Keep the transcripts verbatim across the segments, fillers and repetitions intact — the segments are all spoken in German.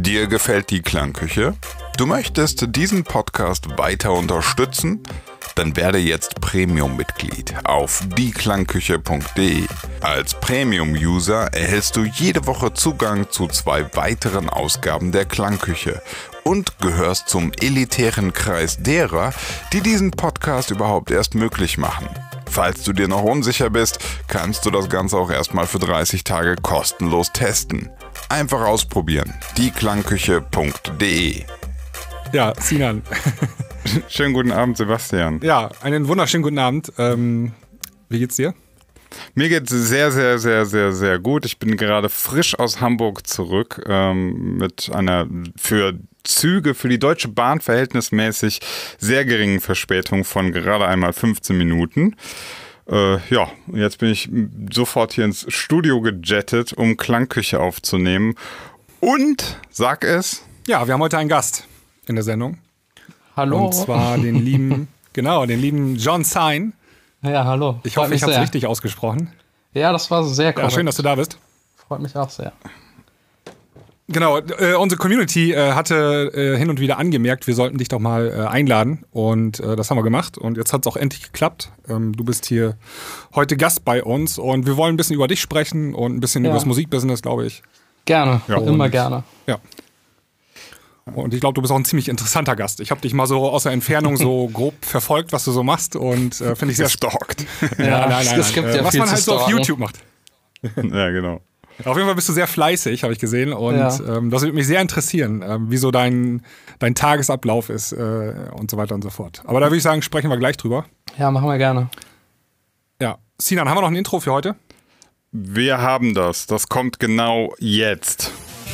Dir gefällt die Klangküche? Du möchtest diesen Podcast weiter unterstützen? Dann werde jetzt Premium-Mitglied auf die klangküche punkt de. Als Premium-User erhältst du jede Woche Zugang zu zwei weiteren Ausgaben der Klangküche und gehörst zum elitären Kreis derer, die diesen Podcast überhaupt erst möglich machen. Falls du dir noch unsicher bist, kannst du das Ganze auch erstmal für dreißig Tage kostenlos testen. Einfach ausprobieren. die klangküche punkt de. Ja, Sinan. Schönen guten Abend, Sebastian. Ja, einen wunderschönen guten Abend. Ähm, wie geht's dir? Mir geht's sehr, sehr, sehr, sehr, sehr gut. Ich bin gerade frisch aus Hamburg zurück ähm, mit einer für Züge, für die Deutsche Bahn verhältnismäßig sehr geringen Verspätung von gerade einmal fünfzehn Minuten. Äh, ja, jetzt bin ich sofort hier ins Studio gejettet, um Klangküche aufzunehmen. Und, sag es. Ja, wir haben heute einen Gast in der Sendung. Hallo. Und zwar den lieben, genau, den lieben John Sine. Ja, hallo. Ich hoffe, ich habe es richtig ausgesprochen. Ja, das war sehr korrekt. Ja, schön, dass du da bist. Freut mich auch sehr. Genau, äh, unsere Community äh, hatte äh, hin und wieder angemerkt, wir sollten dich doch mal äh, einladen. Und äh, das haben wir gemacht. Und jetzt hat es auch endlich geklappt. Ähm, du bist hier heute Gast bei uns. Und wir wollen ein bisschen über dich sprechen und ein bisschen Ja. über das Musikbusiness, glaube ich. Gerne, Ja, immer und- gerne. Ja. Und ich glaube, du bist auch ein ziemlich interessanter Gast. Ich habe dich mal so aus der Entfernung so grob verfolgt, was du so machst. Und äh, finde ich sehr Gestalkt. Ja, nein, nein, es gibt nein. ja Was viel man zu halt so auf stalken. YouTube macht. Ja, genau. Auf jeden Fall bist du sehr fleißig, habe ich gesehen. Und Ja. ähm, das würde mich sehr interessieren, ähm, wie so dein, dein Tagesablauf ist äh, und so weiter und so fort. Aber da würde ich sagen, sprechen wir gleich drüber. Ja, machen wir gerne. Ja. Sinan, haben wir noch ein Intro für heute? Wir haben das. Das kommt genau jetzt.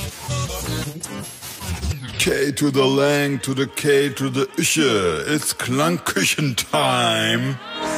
K to the Lang to the K to the Ische. It's Klangküchen-Time.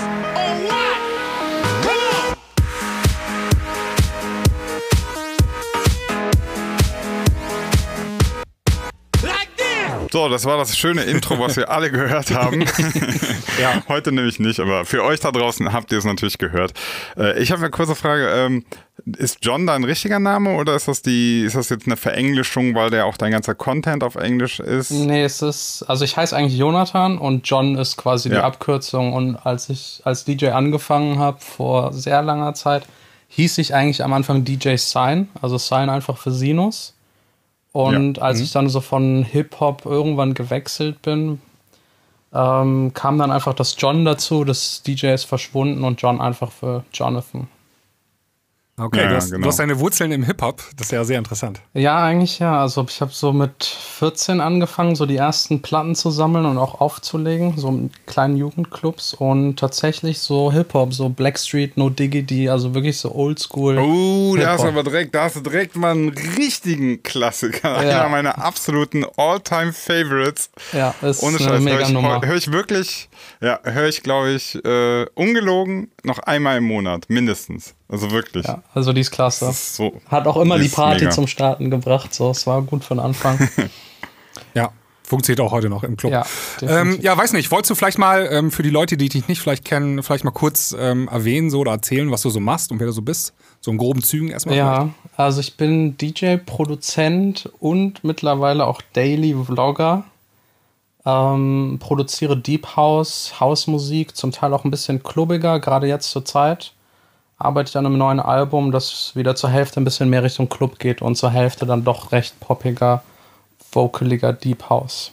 So, das war das schöne Intro, was wir alle gehört haben. Ja. Heute nämlich nicht, aber für euch da draußen habt ihr es natürlich gehört. Äh, ich habe eine kurze Frage. Ähm, ist John dein richtiger Name oder ist das die, ist das jetzt eine Verenglischung, weil der auch dein ganzer Content auf Englisch ist? Nee, es ist, also ich heiße eigentlich Jonathan und John ist quasi die Ja. Abkürzung. Und als ich als D J angefangen habe, vor sehr langer Zeit, hieß ich eigentlich am Anfang D J Sine, also Sine einfach für Sinus. Und Ja. als Mhm. ich dann so von Hip-Hop irgendwann gewechselt bin, ähm, kam dann einfach das John dazu, das D J ist verschwunden und John einfach für Jonathan. Okay, Ja, du, hast, genau. du hast deine Wurzeln im Hip-Hop. Das ist ja sehr interessant. Ja, eigentlich ja. Also ich habe so mit vierzehn angefangen, so die ersten Platten zu sammeln und auch aufzulegen, so in kleinen Jugendclubs und tatsächlich so Hip-Hop, so Blackstreet, No Diggity, also wirklich so Oldschool. Oh, da hast, du Hip-Hop. aber direkt, da hast du direkt mal einen richtigen Klassiker. Ja. Einer meiner absoluten All-Time-Favorites. Ja, ist Ohne eine Scheiß, höre mega ich, Nummer. hör ich wirklich, ja, höre ich, glaube ich, äh, ungelogen noch einmal im Monat, mindestens. Also wirklich. Ja, also die ist klasse. Das ist so, Hat auch immer die die ist Party mega. zum Starten gebracht, so, es war gut für den Anfang. Ja, funktioniert auch heute noch im Club. Ja, ähm, definitiv. ja, weiß nicht. Wolltest du vielleicht mal ähm, für die Leute, die dich nicht vielleicht kennen, vielleicht mal kurz ähm, erwähnen so, oder erzählen, was du so machst und wer du so bist? So in groben Zügen erstmal. Ja, also ich bin D J, Produzent und mittlerweile auch Daily Vlogger. Ähm, produziere Deep House, Hausmusik, zum Teil auch ein bisschen klubbiger, gerade jetzt zur Zeit. Arbeite ich an einem neuen Album, das wieder zur Hälfte ein bisschen mehr Richtung Club geht und zur Hälfte dann doch recht poppiger, vocaliger Deep House.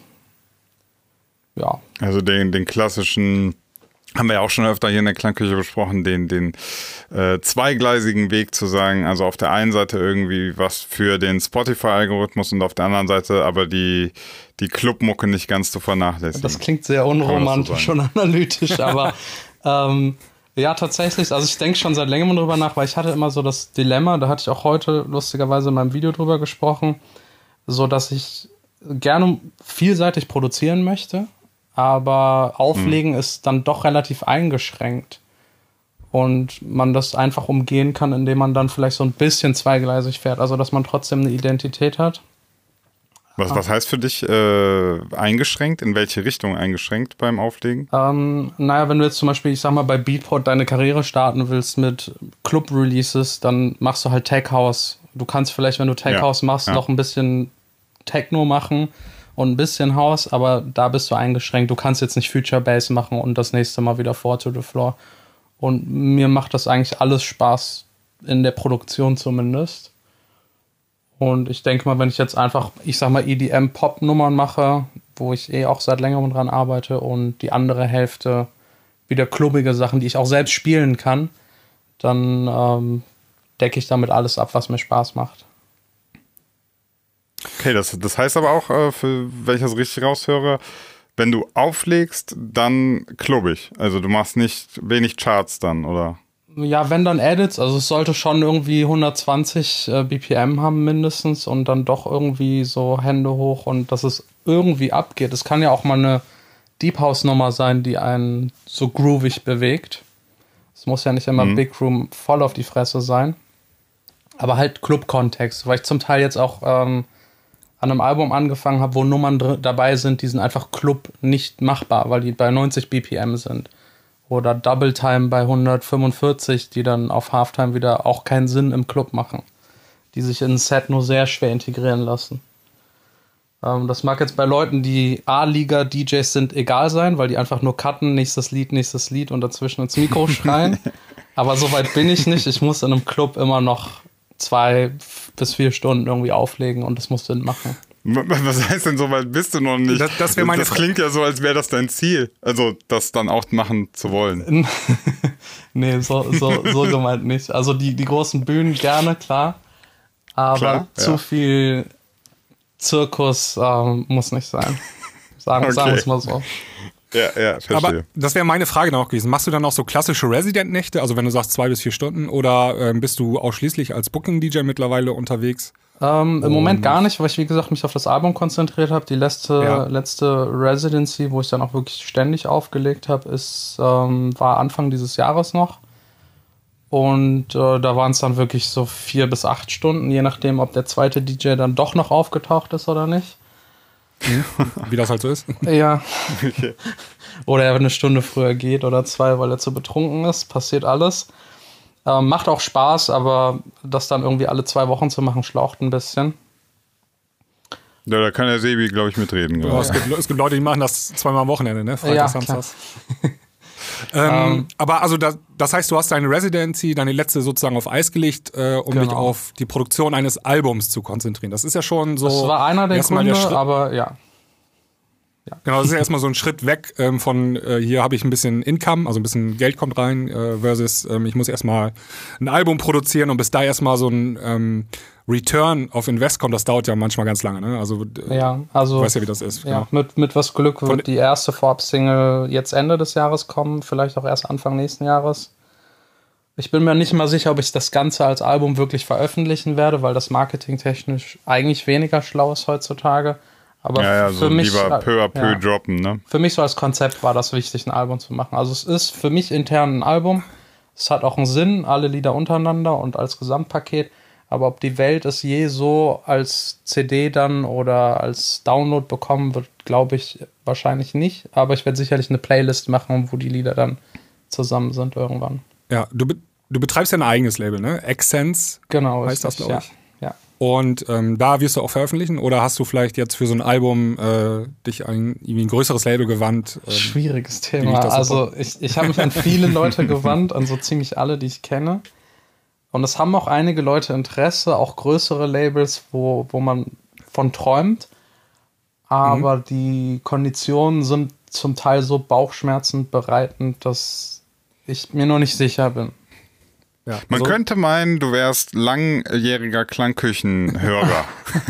Ja, Also den, den klassischen, haben wir ja auch schon öfter hier in der Klangküche besprochen, den, den äh, zweigleisigen Weg zu sagen, also auf der einen Seite irgendwie was für den Spotify-Algorithmus und auf der anderen Seite aber die, die Clubmucke nicht ganz zu vernachlässigen. das klingt sehr man das so unromantisch und analytisch, aber ähm, ja, tatsächlich, also ich denke schon seit längerem drüber nach, weil ich hatte immer so das Dilemma, da hatte ich auch heute lustigerweise in meinem Video drüber gesprochen, so dass ich gerne vielseitig produzieren möchte, aber Auflegen Mhm. ist dann doch relativ eingeschränkt und man das einfach umgehen kann, indem man dann vielleicht so ein bisschen zweigleisig fährt, also dass man trotzdem eine Identität hat. Was, was heißt für dich äh, eingeschränkt? In welche Richtung eingeschränkt beim Auflegen? Ähm, naja, wenn du jetzt zum Beispiel, ich sag mal, bei Beatport deine Karriere starten willst mit Club-Releases, dann machst du halt Tech House. Du kannst vielleicht, wenn du Tech Ja, House machst, ja. noch ein bisschen Techno machen und ein bisschen House, aber da bist du eingeschränkt. Du kannst jetzt nicht Future Bass machen und das nächste Mal wieder Four to the Floor. Und mir macht das eigentlich alles Spaß, in der Produktion zumindest. Und ich denke mal, wenn ich jetzt einfach, ich sag mal, E D M-Pop-Nummern mache, wo ich eh auch seit längerem dran arbeite und die andere Hälfte wieder klubbige Sachen, die ich auch selbst spielen kann, dann ähm, decke ich damit alles ab, was mir Spaß macht. Okay, das, das heißt aber auch, äh, für, wenn ich das richtig raushöre, wenn du auflegst, dann klubbig. Also du machst nicht wenig Charts dann, oder? Ja, wenn dann Edits, also es sollte schon irgendwie hundertzwanzig äh, B P M haben mindestens und dann doch irgendwie so Hände hoch und dass es irgendwie abgeht. Es kann ja auch mal eine Deep House Nummer sein, die einen so groovig bewegt. Es muss ja nicht immer mhm. Big Room voll auf die Fresse sein. Aber halt Club-Kontext, weil ich zum Teil jetzt auch ähm, an einem Album angefangen habe, wo Nummern dr- dabei sind, die sind einfach Club nicht machbar, weil die bei neunzig B P M sind. Oder Double Time bei hundertfünfundvierzig, die dann auf Halftime wieder auch keinen Sinn im Club machen. Die sich in ein Set nur sehr schwer integrieren lassen. Ähm, das mag jetzt bei Leuten, die A-Liga-D Js sind, egal sein, weil die einfach nur cutten, nächstes Lied, nächstes Lied und dazwischen ins Mikro schreien. Aber so weit bin ich nicht. Ich muss in einem Club immer noch zwei bis vier Stunden irgendwie auflegen und das muss Sinn machen. Was heißt denn, so weit bist du noch nicht? Das, das, meine das klingt ja so, als wäre das dein Ziel. Also, das dann auch machen zu wollen. Nee, so, so, so gemeint nicht. Also, die, die großen Bühnen gerne, klar. Aber klar, zu ja. viel Zirkus ähm, muss nicht sein. Sagen, okay. sagen wir es mal so. Ja, ja, verstehe. Aber das wäre meine Frage noch gewesen. Machst du dann auch so klassische Resident-Nächte? Also, wenn du sagst zwei bis vier Stunden? Oder ähm, bist du ausschließlich als Booking-D J mittlerweile unterwegs? Ähm, Im Moment gar nicht, weil ich, wie gesagt, mich auf das Album konzentriert habe. Die letzte, ja. letzte Residency, wo ich dann auch wirklich ständig aufgelegt habe, ist, ähm, war Anfang dieses Jahres noch. Und äh, da waren es dann wirklich so vier bis acht Stunden, je nachdem, ob der zweite D J dann doch noch aufgetaucht ist oder nicht. Wie das halt so ist. Ja. Okay. Oder er eine Stunde früher geht oder zwei, weil er zu betrunken ist. Passiert alles. Ähm, macht auch Spaß, aber das dann irgendwie alle zwei Wochen zu machen, schlaucht ein bisschen. Ja, da kann der Sebi, glaube ich, mitreden. Ja, es, gibt, es gibt Leute, die machen das zweimal am Wochenende, ne? Freitag, ja, Samstags. ähm, ähm, aber also das, das heißt, du hast deine Residency, deine letzte sozusagen auf Eis gelegt, äh, um genau. dich auf die Produktion eines Albums zu konzentrieren. Das ist ja schon so. Das war einer der Gründe, der aber ja. Ja. Genau, das ist ja erstmal so ein Schritt weg ähm, von äh, hier habe ich ein bisschen Income, also ein bisschen Geld kommt rein, äh, versus ähm, ich muss erstmal ein Album produzieren und bis da erstmal so ein ähm, Return of Invest kommt, das dauert ja manchmal ganz lange. Ne? Also, ja, also du weißt ja, wie das ist. Ja, genau. mit, mit was Glück wird von die erste Vorab-Single jetzt Ende des Jahres kommen, vielleicht auch erst Anfang nächsten Jahres. Ich bin mir nicht mal sicher, ob ich das Ganze als Album wirklich veröffentlichen werde, weil das marketingtechnisch eigentlich weniger schlau ist heutzutage. Aber ja, ja, für so mich lieber peu à peu ja, droppen, ne? Für mich so als Konzept war das wichtig, ein Album zu machen. Also es ist für mich intern ein Album. Es hat auch einen Sinn, alle Lieder untereinander und als Gesamtpaket. Aber ob die Welt es je so als C D dann oder als Download bekommen wird, glaube ich wahrscheinlich nicht. Aber ich werde sicherlich eine Playlist machen, wo die Lieder dann zusammen sind irgendwann. Ja, du, be du betreibst ja ein eigenes Label, ne? Xsense genau, heißt das, glaube ja. ich. Ja. Und ähm, da wirst du auch veröffentlichen oder hast du vielleicht jetzt für so ein Album äh, dich an irgendwie ein größeres Label gewandt? Ähm, Schwieriges Thema. So also ich, ich habe mich an viele Leute gewandt, an so ziemlich alle, die ich kenne. Und es haben auch einige Leute Interesse, auch größere Labels, wo, wo man von träumt. Aber mhm. die Konditionen sind zum Teil so bauchschmerzend bereitend, dass ich mir noch nicht sicher bin. Ja, Man so. könnte meinen, du wärst langjähriger Klangküchenhörer.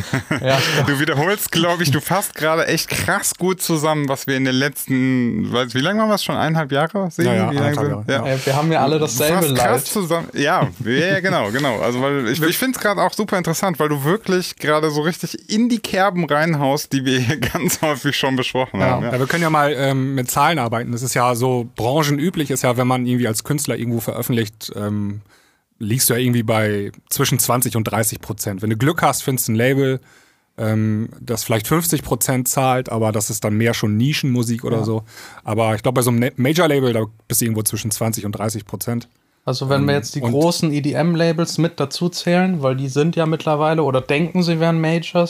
Ja, du wiederholst, glaube ich, du fasst gerade echt krass gut zusammen, was wir in den letzten, weiß, wie lange waren wir es schon? Eineinhalb Jahre? Ja, ja, wie lange Jahre. sind? Ja. Ey, wir haben ja alle dasselbe du fasst Leid. krass zusammen. Ja, ja, genau, genau. Also weil ich, ich finde es gerade auch super interessant, weil du wirklich gerade so richtig in die Kerben reinhaust, die wir hier ganz häufig schon besprochen ja. haben. Ja. Ja, wir können ja mal ähm, mit Zahlen arbeiten. Das ist ja so branchenüblich, ist ja, wenn man irgendwie als Künstler irgendwo veröffentlicht, ähm, liegst du ja irgendwie bei zwischen zwanzig und dreißig Prozent. Wenn du Glück hast, findest du ein Label, ähm, das vielleicht fünfzig Prozent zahlt, aber das ist dann mehr schon Nischenmusik oder ja. so. Aber ich glaube, bei so einem Major-Label, da bist du irgendwo zwischen zwanzig und dreißig Prozent. Also wenn wir jetzt die großen E D M-Labels mit dazu zählen, weil die sind ja mittlerweile oder denken, sie wären Majors,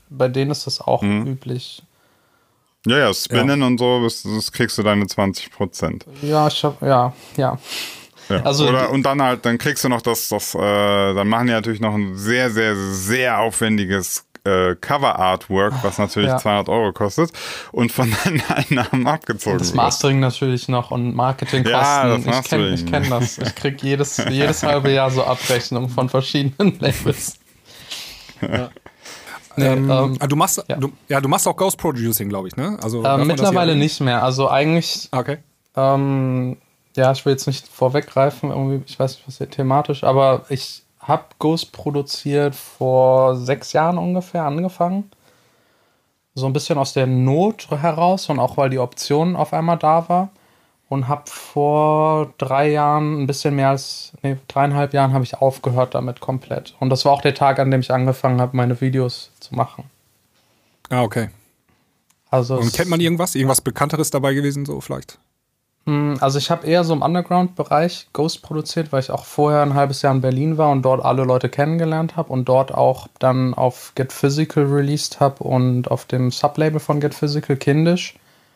bei denen ist das auch mhm. üblich. Ja, ja, Spinnen ja. und so, das, das kriegst du deine zwanzig Prozent. Ja, ich hab, ja, ja. ja. Also, Oder, und dann halt, dann kriegst du noch das, das äh, dann machen die natürlich noch ein sehr, sehr, sehr aufwendiges äh, Cover-Artwork, was natürlich ja. zweihundert Euro kostet und von deinen Einnahmen abgezogen wird. Das Mastering wird. natürlich noch und Marketingkosten. Ja, das ich kenne ich kenn das. Ich krieg jedes, jedes halbe Jahr so Abrechnungen von verschiedenen Labels. Ja. Nee, ähm, ähm, du machst ja. Du, ja, du machst auch Ghost Producing, glaube ich, ne? Also ähm, mittlerweile nicht mehr. Also eigentlich. Okay. Ähm, ja, ich will jetzt nicht vorweggreifen, irgendwie, ich weiß nicht, was hier thematisch, aber ich habe Ghost produziert vor sechs Jahren ungefähr angefangen. So ein bisschen aus der Not heraus und auch weil die Option auf einmal da war. Und habe vor drei Jahren, ein bisschen mehr als, nee, dreieinhalb Jahren habe ich aufgehört damit komplett. Und das war auch der Tag, an dem ich angefangen habe, meine Videos zu machen. Ah, okay. Also und kennt man irgendwas? Irgendwas Bekannteres dabei gewesen, so vielleicht? Also ich habe eher so im Underground-Bereich Ghost produziert, weil ich auch vorher ein halbes Jahr in Berlin war und dort alle Leute kennengelernt habe und dort auch dann auf Get Physical released habe und auf dem Sublabel von Get Physical Kindisch.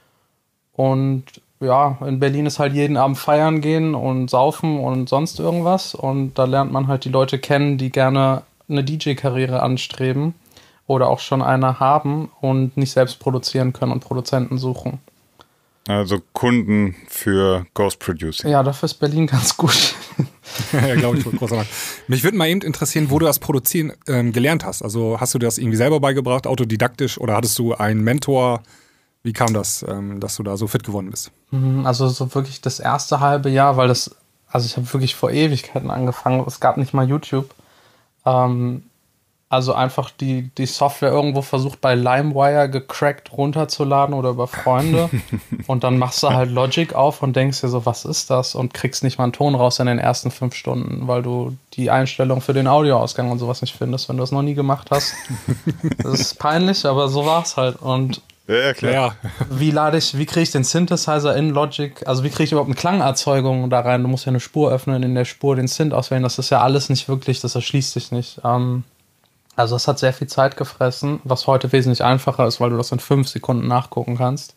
Und ja, in Berlin ist halt jeden Abend feiern gehen und saufen und sonst irgendwas. Und da lernt man halt die Leute kennen, die gerne eine D J-Karriere anstreben oder auch schon eine haben und nicht selbst produzieren können und Produzenten suchen. Also Kunden für Ghost Producing. Ja, dafür ist Berlin ganz gut. Ja, glaube ich, großer Mich würde mal eben interessieren, wo du das Produzieren ähm, gelernt hast. Also hast du das irgendwie selber beigebracht, autodidaktisch, oder hattest du einen Mentor? Wie kam das, ähm, dass du da so fit geworden bist? Also so wirklich das erste halbe Jahr, weil das, also ich habe wirklich vor Ewigkeiten angefangen, es gab nicht mal YouTube. Ähm, also einfach die, die Software irgendwo versucht bei LimeWire gecrackt runterzuladen oder über Freunde und dann machst du halt Logic auf und denkst dir so, was ist das? Und kriegst nicht mal einen Ton raus in den ersten fünf Stunden, weil du die Einstellung für den Audioausgang und sowas nicht findest, wenn du das noch nie gemacht hast. Das ist peinlich, aber so war's halt. Und ja, ja, klar. Ja. Wie lade ich, wie kriege ich den Synthesizer in Logic, also wie kriege ich überhaupt eine Klangerzeugung da rein? Du musst ja eine Spur öffnen, in der Spur den Synth auswählen, das ist ja alles nicht wirklich, das erschließt sich nicht. Ähm, also es hat sehr viel Zeit gefressen, was heute wesentlich einfacher ist, weil du das in fünf Sekunden nachgucken kannst.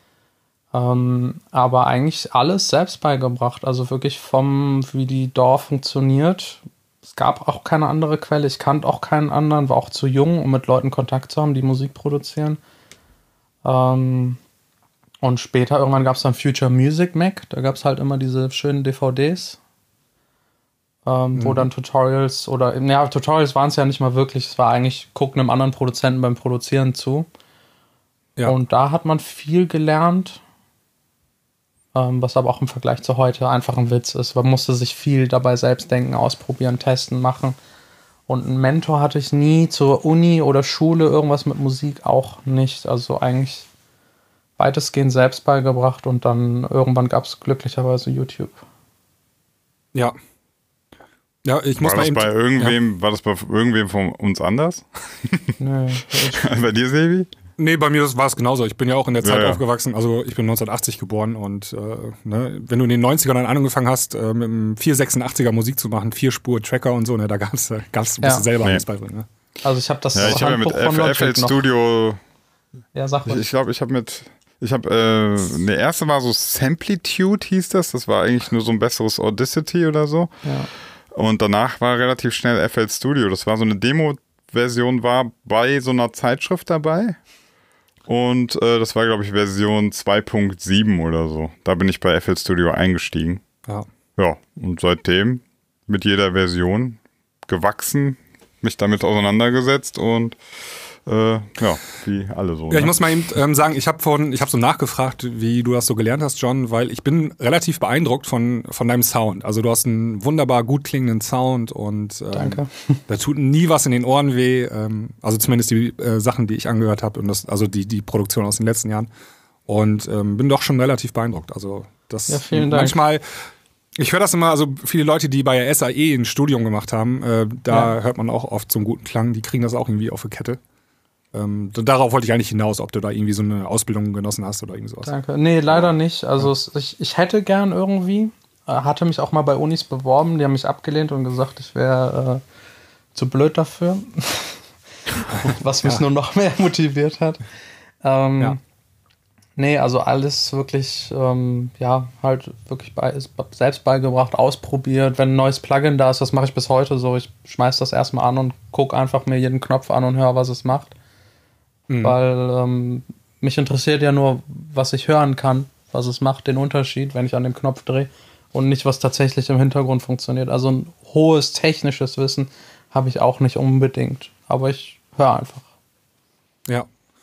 Ähm, aber eigentlich alles selbst beigebracht, also wirklich vom, wie die D A W funktioniert. Es gab auch keine andere Quelle, ich kannte auch keinen anderen, war auch zu jung, um mit Leuten Kontakt zu haben, die Musik produzieren. Ähm, und später, irgendwann gab es dann Future Music Mac, da gab es halt immer diese schönen D V Ds, ähm, mhm. wo dann Tutorials oder, ja, Tutorials waren es ja nicht mal wirklich, es war eigentlich, gucken einem anderen Produzenten beim Produzieren zu. Ja. Und da hat man viel gelernt, ähm, was aber auch im Vergleich zu heute einfach ein Witz ist. Man musste sich viel dabei selbst denken, ausprobieren, testen, machen. Und einen Mentor hatte ich nie, zur Uni oder Schule, irgendwas mit Musik auch nicht. Also eigentlich weitestgehend selbst beigebracht und dann irgendwann gab es glücklicherweise YouTube. Ja. Ja, ich muss war mal das eben, bei irgendwem, ja. War das bei irgendwem von uns anders? Nee. Bei dir, Sebi? Nee, bei mir war es genauso. Ich bin ja auch in der Zeit ja, ja. aufgewachsen. Also ich bin neunzehnhundertachtzig geboren und äh, ne, wenn du in den neunzigern dann angefangen hast, äh, mit einem vier sechsundachtziger Musik zu machen, vier Spur Tracker und so, ne, da gab's, äh, gab's du ja. selber nee. alles beibringen. Ne? Also ich habe das ja, ich habe ja mit F L Studio. Ja, sag mal. Ich glaube, ich habe mit ich habe äh, der erste war so Samplitude hieß das. Das war eigentlich nur so ein besseres Audacity oder so. Ja. Und danach war relativ schnell F L Studio. Das war so eine Demo-Version, war bei so einer Zeitschrift dabei. Und äh, das war, glaube ich, Version zwei Punkt sieben oder so. Da bin ich bei F L Studio eingestiegen. Ja. Ja, und seitdem mit jeder Version gewachsen, mich damit auseinandergesetzt und äh, ja, wie alle so. Ja, ich ne? muss mal eben ähm, sagen, ich habe von, ich habe so nachgefragt, wie du das so gelernt hast, John, weil ich bin relativ beeindruckt von, von deinem Sound. Also du hast einen wunderbar gut klingenden Sound und ähm, Danke. Da tut nie was in den Ohren weh. Ähm, also zumindest die äh, Sachen, die ich angehört habe und das, also die, die Produktion aus den letzten Jahren. Und ähm, bin doch schon relativ beeindruckt. Also das ja, vielen Dank. Manchmal. Ich höre das immer, also viele Leute, die bei der S A E ein Studium gemacht haben, äh, da ja. hört man auch oft so einen guten Klang, die kriegen das auch irgendwie auf die Kette. Ähm, darauf wollte ich eigentlich hinaus, ob du da irgendwie so eine Ausbildung genossen hast oder irgendwie sowas. Danke. Nee, leider nicht. Also ja. ich, ich hätte gern irgendwie, äh, hatte mich auch mal bei Unis beworben, die haben mich abgelehnt und gesagt, ich wäre äh, zu blöd dafür. was mich ja. nur noch mehr motiviert hat. Ähm, ja. Nee, also alles wirklich, ähm, ja, halt wirklich bei, ist selbst beigebracht, ausprobiert. Wenn ein neues Plugin da ist, das mache ich bis heute so. Ich schmeiß das erstmal an und gucke einfach mir jeden Knopf an und höre, was es macht. Mhm. Weil ähm, mich interessiert ja nur, was ich hören kann, was es macht, den Unterschied, wenn ich an dem Knopf drehe und nicht, was tatsächlich im Hintergrund funktioniert. Also ein hohes technisches Wissen habe ich auch nicht unbedingt, aber ich höre einfach. Ja.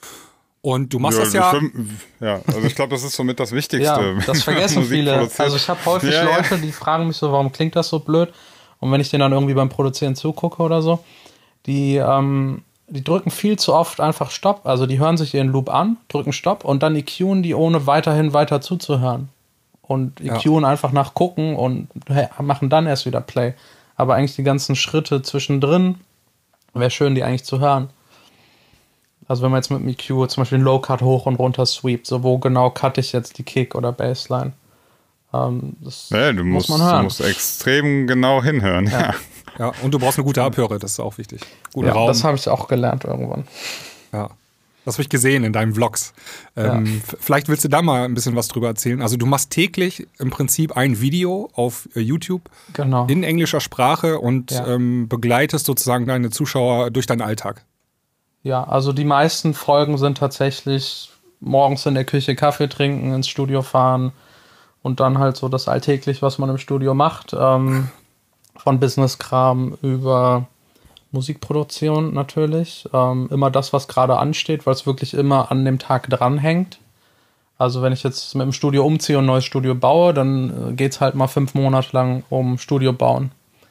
Und du machst ja, das ja... Stimmt. Ja, also ich glaube, das ist somit das Wichtigste. Ja, das vergessen viele. Also ich habe häufig ja, Leute, die fragen mich so, warum klingt das so blöd? Und wenn ich denen dann irgendwie beim Produzieren zugucke oder so, die, ähm, die drücken viel zu oft einfach Stopp. Also die hören sich ihren Loop an, drücken Stopp und dann EQen die, ohne weiterhin weiter zuzuhören. Und EQen ja. einfach nach gucken und machen dann erst wieder Play. Aber eigentlich die ganzen Schritte zwischendrin, wäre schön, die eigentlich zu hören. Also wenn man jetzt mit dem E Q zum Beispiel den Low-Cut hoch und runter sweept, so wo genau cutte ich jetzt die Kick oder Bassline? Ähm, das ja, du muss musst, man hören. Du musst extrem genau hinhören. Ja, ja. ja und du brauchst eine gute Abhöre, das ist auch wichtig. Guten ja, Raum. Das habe ich auch gelernt irgendwann. Ja, das habe ich gesehen in deinen Vlogs. Ähm, ja. Vielleicht willst du da mal ein bisschen was drüber erzählen. Also du machst täglich im Prinzip ein Video auf YouTube genau. in englischer Sprache und ja. ähm, begleitest sozusagen deine Zuschauer durch deinen Alltag. Ja, also die meisten Folgen sind tatsächlich morgens in der Küche Kaffee trinken, ins Studio fahren und dann halt so das alltäglich, was man im Studio macht. Ähm, von Business-Kram über Musikproduktion natürlich. Ähm, immer das, was gerade ansteht, weil es wirklich immer an dem Tag dranhängt. Also wenn ich jetzt mit dem Studio umziehe und ein neues Studio baue, dann äh, geht es halt mal fünf Monate lang um Studio bauen.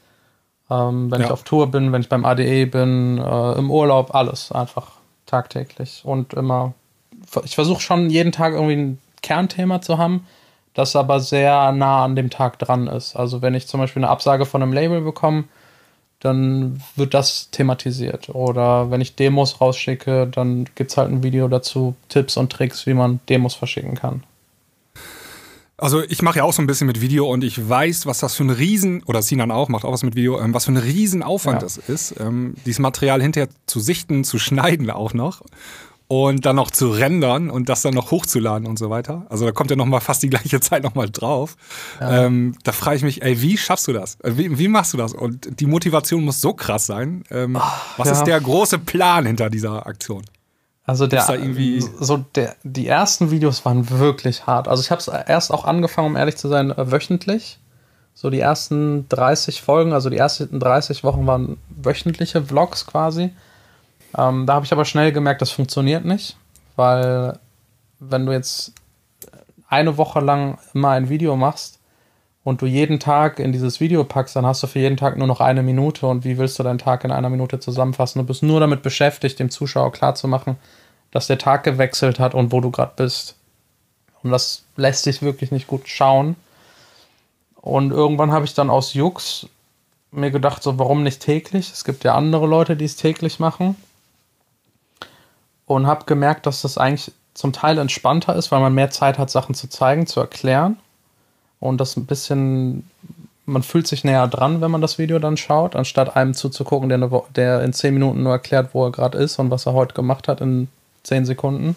Ähm, wenn ja. ich auf Tour bin, wenn ich beim A D E bin, äh, im Urlaub, alles einfach tagtäglich und immer. Ich versuche schon jeden Tag irgendwie ein Kernthema zu haben, das aber sehr nah an dem Tag dran ist. Also wenn ich zum Beispiel eine Absage von einem Label bekomme, dann wird das thematisiert. Oder wenn ich Demos rausschicke, dann gibt es halt ein Video dazu, Tipps und Tricks, wie man Demos verschicken kann. Also ich mache ja auch so ein bisschen mit Video und ich weiß, was das für ein Riesen, oder Sinan auch, macht auch was mit Video, ähm, was für ein Riesenaufwand ja. das ist, ähm, dieses Material hinterher zu sichten, zu schneiden auch noch und dann noch zu rendern und das dann noch hochzuladen und so weiter. Also da kommt ja noch mal fast die gleiche Zeit noch mal drauf. Ja. Ähm, da frage ich mich, ey, wie schaffst du das? Wie, wie machst du das? Und die Motivation muss so krass sein. Ähm, Ach, was ja. ist der große Plan hinter dieser Aktion? Also der, so der, die ersten Videos waren wirklich hart. Also ich habe es erst auch angefangen, um ehrlich zu sein, wöchentlich. So die ersten dreißig Folgen, also die ersten dreißig Wochen waren wöchentliche Vlogs quasi. Ähm, da habe ich aber schnell gemerkt, das funktioniert nicht. Weil wenn du jetzt eine Woche lang immer ein Video machst und du jeden Tag in dieses Video packst, dann hast du für jeden Tag nur noch eine Minute. Und wie willst du deinen Tag in einer Minute zusammenfassen? Du bist nur damit beschäftigt, dem Zuschauer klarzumachen, dass der Tag gewechselt hat und wo du gerade bist. Und das lässt sich wirklich nicht gut schauen. Und irgendwann habe ich dann aus Jux mir gedacht, so warum nicht täglich? Es gibt ja andere Leute, die es täglich machen. Und habe gemerkt, dass das eigentlich zum Teil entspannter ist, weil man mehr Zeit hat, Sachen zu zeigen, zu erklären. Und das ein bisschen, man fühlt sich näher dran, wenn man das Video dann schaut, anstatt einem zuzugucken, der, eine, der in zehn Minuten nur erklärt, wo er gerade ist und was er heute gemacht hat in zehn Sekunden.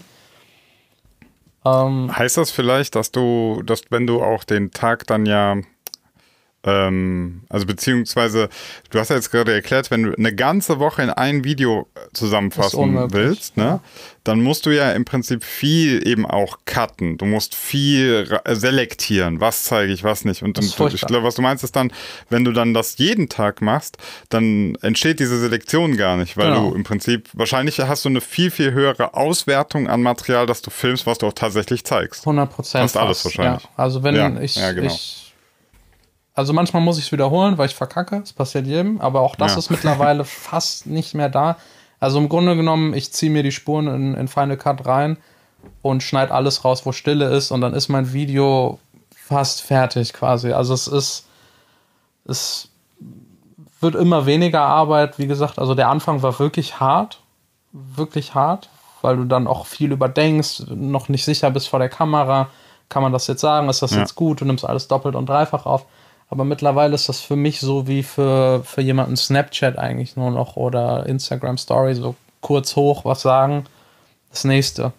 Ähm, heißt das vielleicht, dass du, dass wenn du auch den Tag dann ja Ähm, also beziehungsweise, du hast ja jetzt gerade erklärt, wenn du eine ganze Woche in ein Video zusammenfassen willst, ne, ja. dann musst du ja im Prinzip viel eben auch cutten. Du musst viel selektieren, was zeige ich, was nicht. Und, und ich glaube, was du meinst, ist dann, wenn du dann das jeden Tag machst, dann entsteht diese Selektion gar nicht, weil genau. du im Prinzip, wahrscheinlich hast du eine viel, viel höhere Auswertung an Material, das du filmst, was du auch tatsächlich zeigst. hundert Prozent. Fast alles wahrscheinlich. Ja. Also wenn ja. ich... Ja, genau. ich Also manchmal muss ich es wiederholen, weil ich verkacke. Das passiert jedem. Aber auch das ja. ist mittlerweile fast nicht mehr da. Also im Grunde genommen, ich ziehe mir die Spuren in, in Final Cut rein und schneide alles raus, wo Stille ist. Und dann ist mein Video fast fertig quasi. Also es ist... Es wird immer weniger Arbeit. Wie gesagt, also der Anfang war wirklich hart. Wirklich hart. Weil du dann auch viel überdenkst, noch nicht sicher bist vor der Kamera. Kann man das jetzt sagen? Ist das ja. jetzt gut? Du nimmst alles doppelt und dreifach auf. Aber mittlerweile ist das für mich so wie für, für jemanden Snapchat eigentlich nur noch oder Instagram Story, so kurz hoch, was sagen, das nächste.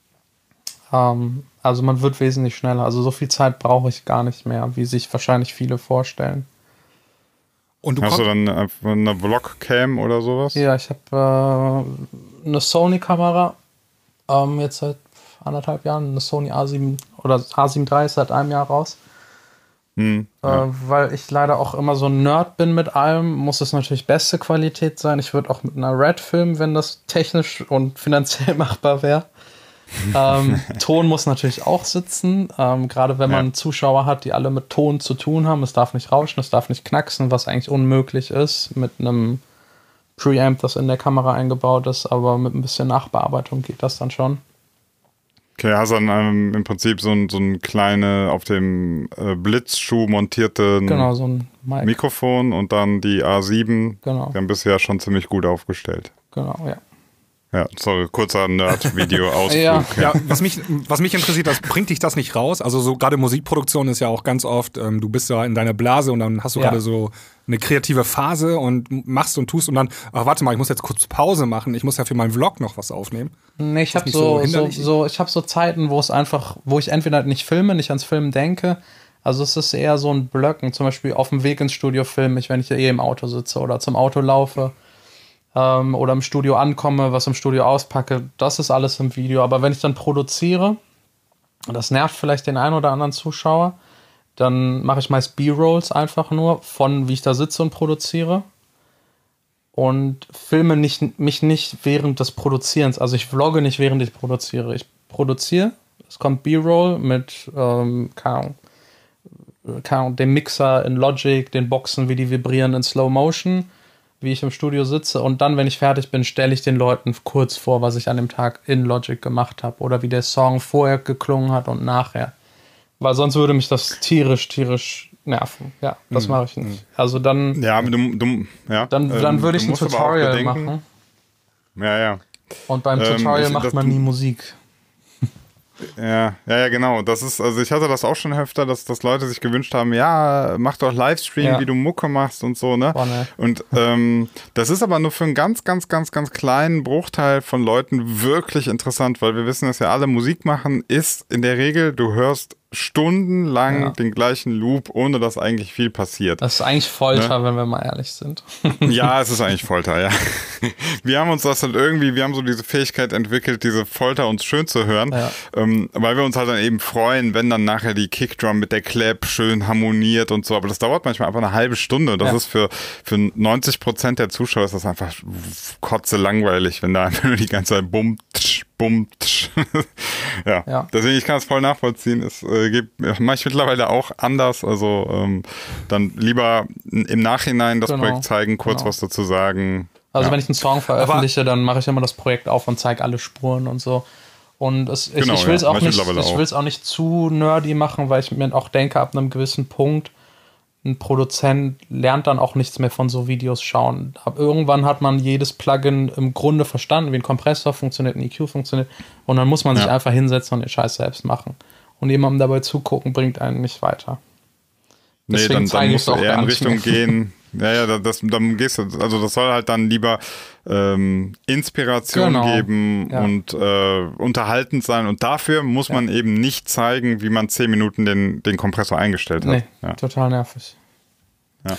Ähm, also man wird wesentlich schneller. Also so viel Zeit brauche ich gar nicht mehr, wie sich wahrscheinlich viele vorstellen. Und du Hast du dann eine, eine Vlog-Cam oder sowas? Ja, ich habe äh, eine Sony-Kamera, ähm, jetzt seit anderthalb Jahren, eine Sony A sieben oder A sieben drei ist seit einem Jahr raus. Hm, ja. äh, weil ich leider auch immer so ein Nerd bin mit allem, muss es natürlich beste Qualität sein. Ich würde auch mit einer Red filmen, wenn das technisch und finanziell machbar wäre. ähm, Ton muss natürlich auch sitzen, ähm, gerade wenn man ja. Zuschauer hat, die alle mit Ton zu tun haben. Es darf nicht rauschen, es darf nicht knacksen, was eigentlich unmöglich ist mit einem Preamp, das in der Kamera eingebaut ist, aber mit ein bisschen Nachbearbeitung geht das dann schon. Okay, hast dann ähm, im Prinzip so ein, so ein kleine auf dem äh, Blitzschuh montierten genau, so ein Mic. Mikrofon und dann die A sieben. Genau. Dann bist du ja schon ziemlich gut aufgestellt. Genau, ja. Ja, sorry, kurzer Nerd-Video-Ausflug. ja, ja was, mich, was mich interessiert, das bringt dich das nicht raus? Also so gerade Musikproduktion ist ja auch ganz oft, ähm, du bist ja in deiner Blase und dann hast du ja. gerade so eine kreative Phase und machst und tust und dann, ach warte mal, ich muss jetzt kurz Pause machen, ich muss ja für meinen Vlog noch was aufnehmen. Nee, ich habe so, so, so, ich hab so Zeiten, wo es einfach, wo ich entweder nicht filme, nicht ans Filmen denke, also es ist eher so ein Blöcken, zum Beispiel auf dem Weg ins Studio filme ich, wenn ich eh im Auto sitze oder zum Auto laufe. Ähm, oder im Studio ankomme, was im Studio auspacke, das ist alles im Video. Aber wenn ich dann produziere, und das nervt vielleicht den einen oder anderen Zuschauer, dann mache ich meist B-Rolls einfach nur von, wie ich da sitze und produziere. Und filme nicht, mich nicht während des Produzierens. Also ich vlogge nicht, während ich produziere. Ich produziere, es kommt B-Roll mit, ähm, keine Ahnung, keine Ahnung, dem Mixer in Logic, den Boxen, wie die vibrieren in Slow Motion, wie ich im Studio sitze und dann, wenn ich fertig bin, stelle ich den Leuten kurz vor, was ich an dem Tag in Logic gemacht habe oder wie der Song vorher geklungen hat und nachher. Weil sonst würde mich das tierisch, tierisch nerven. Ja, das mhm. mache ich nicht. Also dann, ja, du, du, ja, dann, dann ähm, würde ich ein Tutorial machen. Ja, ja. Und beim Tutorial ähm, ich, macht man nie Musik. Ja, ja, ja, genau. Das ist, also ich hatte das auch schon öfter, dass, dass Leute sich gewünscht haben, ja, mach doch Livestream, ja. wie du Mucke machst und so, ne? Oh, ne. Und ähm, das ist aber nur für einen ganz, ganz, ganz, ganz kleinen Bruchteil von Leuten wirklich interessant, weil wir wissen, dass ja alle Musik machen, ist in der Regel, du hörst stundenlang ja. den gleichen Loop, ohne dass eigentlich viel passiert. Das ist eigentlich Folter, ne? Wenn wir mal ehrlich sind. Ja, es ist eigentlich Folter, ja. Wir haben uns das halt irgendwie, wir haben so diese Fähigkeit entwickelt, diese Folter uns schön zu hören, ja. ähm, weil wir uns halt dann eben freuen, wenn dann nachher die Kickdrum mit der Clap schön harmoniert und so, aber das dauert manchmal einfach eine halbe Stunde. Das ja. ist für, für neunzig Prozent der Zuschauer ist das einfach kotze langweilig, wenn da einfach nur die ganze Zeit bummt, bummt. ja. ja, deswegen, ich kann es voll nachvollziehen. Es äh, gibt, mache ich mittlerweile auch anders. Also ähm, dann lieber im Nachhinein das genau. Projekt zeigen, kurz genau. was dazu sagen. Also ja. wenn ich einen Song veröffentliche, Aber dann mache ich immer das Projekt auf und zeige alle Spuren und so. Und es, ich, genau, ich will es ja, auch, nicht, ich will's auch nicht zu nerdy machen, weil ich mir auch denke, ab einem gewissen Punkt, ein Produzent lernt dann auch nichts mehr von so Videos schauen. Ab irgendwann hat man jedes Plugin im Grunde verstanden, wie ein Kompressor funktioniert, ein E Q funktioniert. Und dann muss man ja. sich einfach hinsetzen und den Scheiß selbst machen. Und jemandem dabei zugucken, bringt einen nicht weiter. Deswegen nee, dann, dann musst du eher in Richtung gehen. Ja, ja, das, dann gehst du, also das soll halt dann lieber ähm, Inspiration genau. geben ja. und äh, unterhaltend sein. Und dafür muss ja. man eben nicht zeigen, wie man zehn Minuten den, den Kompressor eingestellt hat. Nee, ja. total nervig. Ja.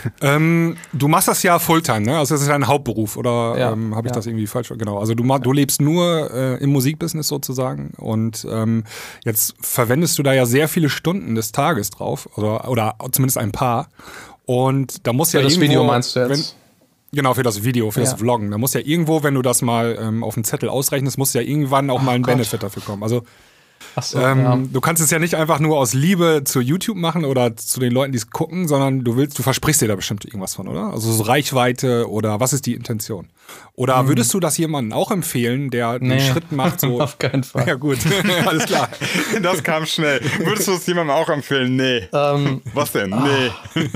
ähm, du machst das ja Fulltime, ne? Also das ist dein Hauptberuf, oder ja, ähm, habe ich ja. das irgendwie falsch? Genau. Also du, du lebst nur äh, im Musikbusiness sozusagen und ähm, jetzt verwendest du da ja sehr viele Stunden des Tages drauf oder, oder zumindest ein paar. Und da muss für ja das irgendwo, Video meinst du jetzt? Wenn, genau, für das Video, für ja. das Vloggen. Da muss ja irgendwo, wenn du das mal ähm, auf den Zettel ausrechnest, muss ja irgendwann auch oh mal ein Gott. Benefit dafür kommen. Also Ach so, ähm, ja. du kannst es ja nicht einfach nur aus Liebe zu YouTube machen oder zu den Leuten, die es gucken, sondern du willst, du versprichst dir da bestimmt irgendwas von, oder? Also so Reichweite oder was ist die Intention? Oder hm. würdest du das jemandem auch empfehlen, der nee. den Schritt macht? So auf keinen Fall. Ja gut, alles klar. Das kam schnell. Würdest du es jemandem auch empfehlen? Nee. Ähm, was denn? Nee.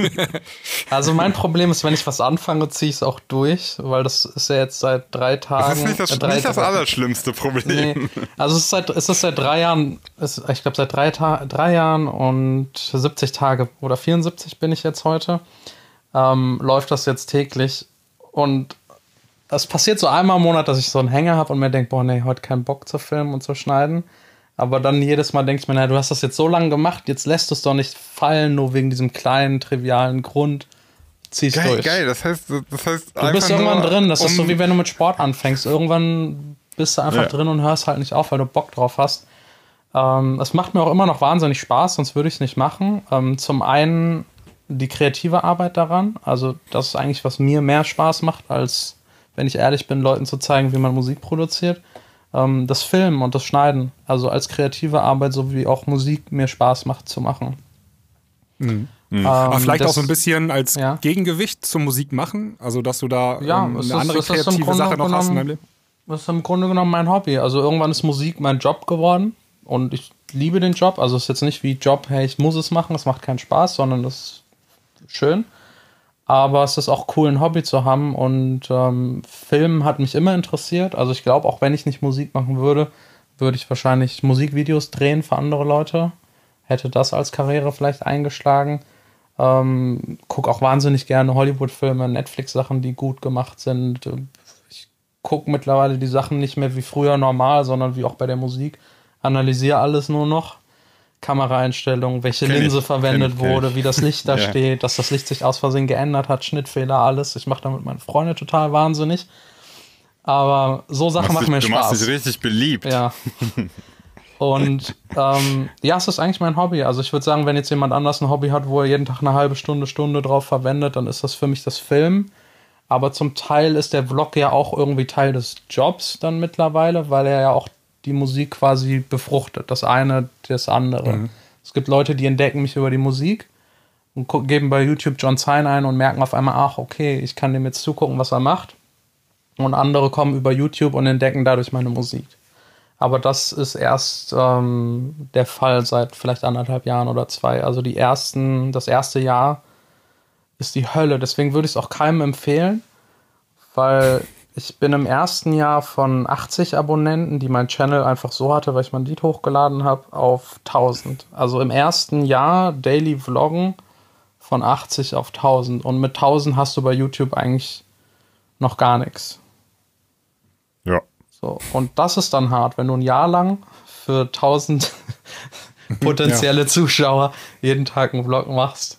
Also mein Problem ist, wenn ich was anfange, ziehe ich es auch durch, weil das ist ja jetzt seit drei Tagen. Das ist nicht das, äh, nicht das allerschlimmste Problem. Nee. Also es ist, seit, es ist seit drei Jahren, es, ich glaube seit drei, Ta- drei Jahren und siebzig Tage oder vierundsiebzig bin ich jetzt heute, ähm, läuft das jetzt täglich und es passiert so einmal im Monat, dass ich so einen Hänger habe und mir denke, boah, nee, heute keinen Bock zu filmen und zu schneiden. Aber dann jedes Mal denke ich mir, naja, du hast das jetzt so lange gemacht, jetzt lässt du es doch nicht fallen, nur wegen diesem kleinen, trivialen Grund. Ziehst geil, durch. Geil, das heißt, das heißt du bist irgendwann drin. Das um ist so, wie wenn du mit Sport anfängst. Irgendwann bist du einfach ja. drin und hörst halt nicht auf, weil du Bock drauf hast. Ähm, es macht mir auch immer noch wahnsinnig Spaß, sonst würde ich es nicht machen. Ähm, zum einen die kreative Arbeit daran. Also das ist eigentlich, was mir mehr Spaß macht, als, wenn ich ehrlich bin, Leuten zu zeigen, wie man Musik produziert. Ähm, das Filmen und das Schneiden. Also als kreative Arbeit, so wie auch Musik mir Spaß macht zu machen. Mhm. Mhm. Ähm, Aber vielleicht das, auch so ein bisschen als ja. Gegengewicht zur Musik machen. Also dass du da ja, ähm, eine ist, andere kreative Sache noch hast in deinem Leben. Das ist im Grunde genommen mein Hobby. Also irgendwann ist Musik mein Job geworden. Und ich liebe den Job. Also es ist jetzt nicht wie Job, hey, ich muss es machen, es macht keinen Spaß, sondern das ist schön. Aber es ist auch cool, ein Hobby zu haben. Und ähm, Film hat mich immer interessiert. Also ich glaube, auch wenn ich nicht Musik machen würde, würde ich wahrscheinlich Musikvideos drehen für andere Leute. Hätte das als Karriere vielleicht eingeschlagen. Ähm, guck auch wahnsinnig gerne Hollywood-Filme, Netflix-Sachen, die gut gemacht sind. Ich gucke mittlerweile die Sachen nicht mehr wie früher normal, sondern wie auch bei der Musik. Analysiere alles nur noch. Kameraeinstellungen, welche kenn Linse ich, verwendet ich, wurde, ich. wie das Licht da ja. steht, dass das Licht sich aus Versehen geändert hat, Schnittfehler, alles. Ich mache damit meine Freunde total wahnsinnig. Aber so Sachen machen mir du Spaß. Du machst dich richtig beliebt. Ja. Und ähm, ja, es ist eigentlich mein Hobby. Also ich würde sagen, wenn jetzt jemand anders ein Hobby hat, wo er jeden Tag eine halbe Stunde, Stunde drauf verwendet, dann ist das für mich das Film. Aber zum Teil ist der Vlog ja auch irgendwie Teil des Jobs dann mittlerweile, weil er ja auch die Musik quasi befruchtet. Das eine, das andere. Mhm. Es gibt Leute, die entdecken mich über die Musik und geben bei YouTube John Zine ein und merken auf einmal, ach, okay, ich kann dem jetzt zugucken, was er macht. Und andere kommen über YouTube und entdecken dadurch meine Musik. Aber das ist erst ähm, der Fall seit vielleicht anderthalb Jahren oder zwei. Also die ersten, das erste Jahr ist die Hölle. Deswegen würde ich es auch keinem empfehlen, weil ich bin im ersten Jahr von achtzig Abonnenten, die mein Channel einfach so hatte, weil ich mein Lied hochgeladen habe, auf tausend. Also im ersten Jahr Daily Vloggen von achtzig auf tausend. Und mit tausend hast du bei YouTube eigentlich noch gar nichts. Ja. So, und das ist dann hart, wenn du ein Jahr lang für tausend potenzielle ja. Zuschauer jeden Tag einen Vlog machst.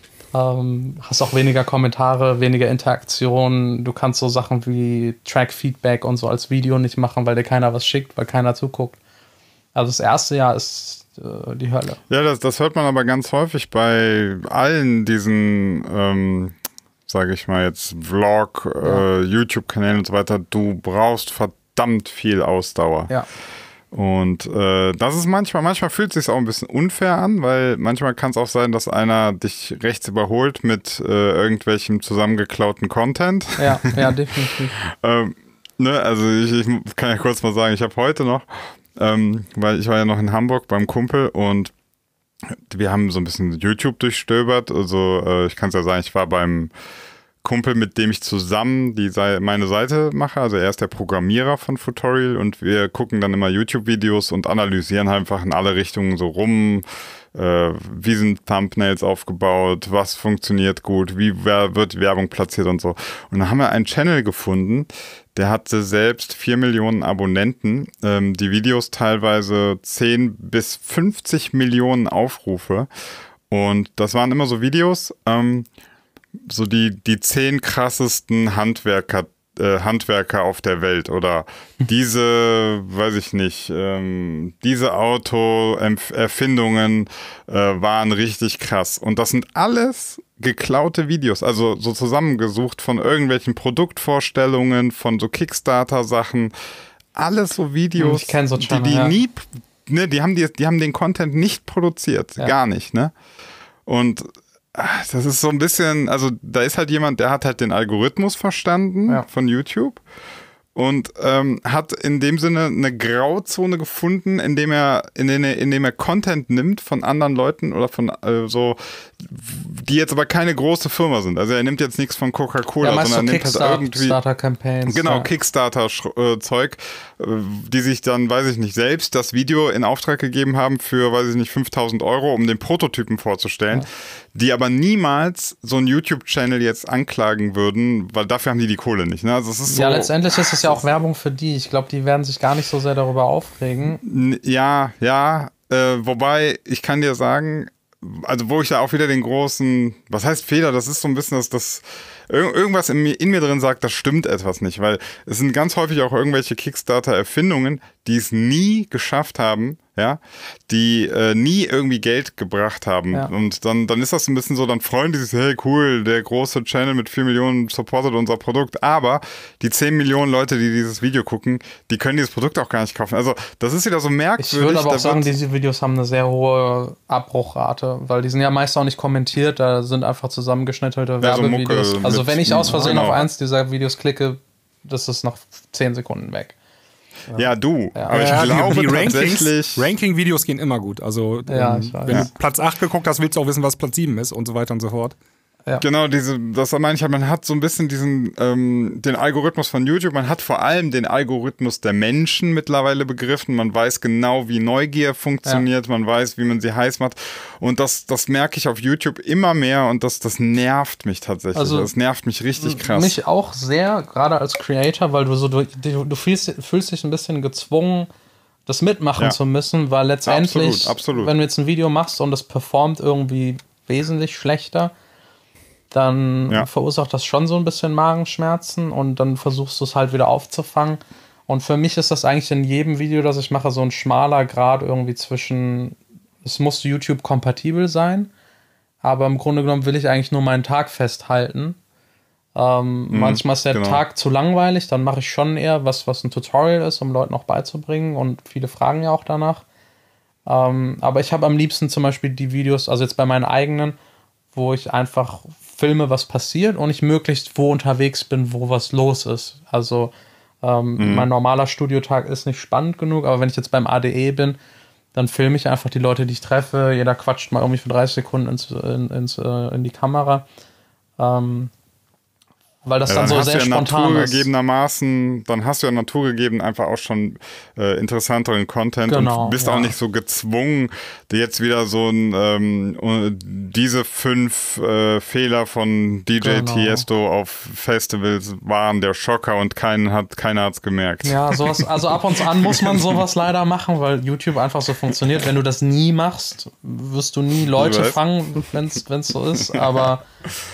Ähm, hast auch weniger Kommentare, weniger Interaktion. Du kannst so Sachen wie Track-Feedback und so als Video nicht machen, weil dir keiner was schickt, weil keiner zuguckt. Also das erste Jahr ist äh, die Hölle. Ja, das, das hört man aber ganz häufig bei allen diesen ähm sage ich mal jetzt, Vlog, ja. äh, YouTube-Kanälen und so weiter, du brauchst verdammt viel Ausdauer. Ja. Und äh, das ist manchmal, manchmal fühlt es sich auch ein bisschen unfair an, weil manchmal kann es auch sein, dass einer dich rechts überholt mit äh, irgendwelchem zusammengeklauten Content. Ja, ja, definitiv. ähm, ne, also ich, ich kann ja kurz mal sagen, ich habe heute noch, ähm, weil ich war ja noch in Hamburg beim Kumpel und wir haben so ein bisschen YouTube durchstöbert. Also äh, ich kann es ja sagen, ich war beim Kumpel, mit dem ich zusammen die Seite, meine Seite mache. Also er ist der Programmierer von Futorial und wir gucken dann immer YouTube-Videos und analysieren einfach in alle Richtungen so rum. Äh, wie sind Thumbnails aufgebaut? Was funktioniert gut? Wie wer, wird Werbung platziert und so? Und dann haben wir einen Channel gefunden, der hatte selbst vier Millionen Abonnenten, ähm, die Videos teilweise zehn bis fünfzig Millionen Aufrufe. Und das waren immer so Videos, ähm, so die, die zehn krassesten Handwerker, äh, Handwerker auf der Welt oder diese, weiß ich nicht, ähm, diese Auto-Erfindungen äh, waren richtig krass. Und das sind alles geklaute Videos, also so zusammengesucht von irgendwelchen Produktvorstellungen, von so Kickstarter-Sachen, alles so Videos, ich kenn so Channel, die, die ja. nie, ne, die haben die, die haben den Content nicht produziert, ja. gar nicht, ne? Und das ist so ein bisschen, also da ist halt jemand, der hat halt den Algorithmus verstanden ja. von YouTube und ähm, hat in dem Sinne eine Grauzone gefunden, indem er, in den, indem er Content nimmt von anderen Leuten oder von äh, so, die jetzt aber keine große Firma sind. Also er nimmt jetzt nichts von Coca-Cola, ja, sondern er nimmt halt irgendwie Kickstarter-Campaigns. Genau, ja. Kickstarter-Zeug, die sich dann, weiß ich nicht, selbst das Video in Auftrag gegeben haben für, weiß ich nicht, fünftausend Euro, um den Prototypen vorzustellen, ja. die aber niemals so einen YouTube-Channel jetzt anklagen würden, weil dafür haben die die Kohle nicht. Ne? Also es ist so, ja, letztendlich ist es ja auch Werbung für die. Ich glaube, die werden sich gar nicht so sehr darüber aufregen. Ja, ja, äh, wobei, ich kann dir sagen, also wo ich da auch wieder den großen, was heißt Fehler, das ist so ein bisschen das, das irgendwas in mir, in mir drin sagt, das stimmt etwas nicht, weil es sind ganz häufig auch irgendwelche Kickstarter-Erfindungen, die es nie geschafft haben, ja, die äh, nie irgendwie Geld gebracht haben. Ja. Und dann, dann ist das ein bisschen so, dann freuen die sich, hey cool, der große Channel mit vier Millionen supportet unser Produkt, aber die zehn Millionen Leute, die dieses Video gucken, die können dieses Produkt auch gar nicht kaufen. Also das ist wieder so merkwürdig. Ich würde aber auch sagen, diese Videos haben eine sehr hohe Abbruchrate, weil die sind ja meist auch nicht kommentiert, da sind einfach zusammengeschnittete ja, Werbevideos. So also wenn ich aus Versehen genau. auf eins dieser Videos klicke, das ist nach zehn Sekunden weg. Ja, ja du. Ja. Aber ich ja, glaube die tatsächlich... Ranking-Videos gehen immer gut. Also ja, ähm, wenn ja. du Platz acht geguckt hast, willst du auch wissen, was Platz sieben ist und so weiter und so fort. Ja. Genau, diese, das meine ich halt, man hat so ein bisschen diesen, ähm, den Algorithmus von YouTube, man hat vor allem den Algorithmus der Menschen mittlerweile begriffen, man weiß genau, wie Neugier funktioniert, ja. man weiß, wie man sie heiß macht und das, das merke ich auf YouTube immer mehr und das, das nervt mich tatsächlich, also, das nervt mich richtig krass. Mich auch sehr, gerade als Creator, weil du so, du, du fühlst, fühlst dich ein bisschen gezwungen, das mitmachen ja. zu müssen, weil letztendlich, absolut, absolut. wenn du jetzt ein Video machst und es performt irgendwie wesentlich schlechter, dann ja. verursacht das schon so ein bisschen Magenschmerzen und dann versuchst du es halt wieder aufzufangen. Und für mich ist das eigentlich in jedem Video, das ich mache, so ein schmaler Grad irgendwie zwischen, es muss YouTube-kompatibel sein, aber im Grunde genommen will ich eigentlich nur meinen Tag festhalten. Ähm, mhm, manchmal ist der genau. Tag zu langweilig, dann mache ich schon eher was, was ein Tutorial ist, um Leuten auch beizubringen und viele fragen ja auch danach. Ähm, aber ich habe am liebsten zum Beispiel die Videos, also jetzt bei meinen eigenen, wo ich einfach filme, was passiert und ich möglichst wo unterwegs bin, wo was los ist. Also ähm, mhm. mein normaler Studiotag ist nicht spannend genug, aber wenn ich jetzt beim A D E bin, dann filme ich einfach die Leute, die ich treffe. Jeder quatscht mal irgendwie für dreißig Sekunden ins, in, ins, äh, in die Kamera. Ähm, weil das ja, dann, dann so sehr ja spontan ist. Naturgegebenermaßen, dann hast du ja naturgegeben einfach auch schon äh, interessanteren Content genau, und bist ja. auch nicht so gezwungen, dir jetzt wieder so ein ähm, diese fünf äh, Fehler von D J genau. Tiesto auf Festivals waren der Schocker und keinen hat, keiner hat's gemerkt. Ja, sowas, also ab und an muss man sowas leider machen, weil YouTube einfach so funktioniert. Wenn du das nie machst, wirst du nie Leute fangen, wenn es so ist, aber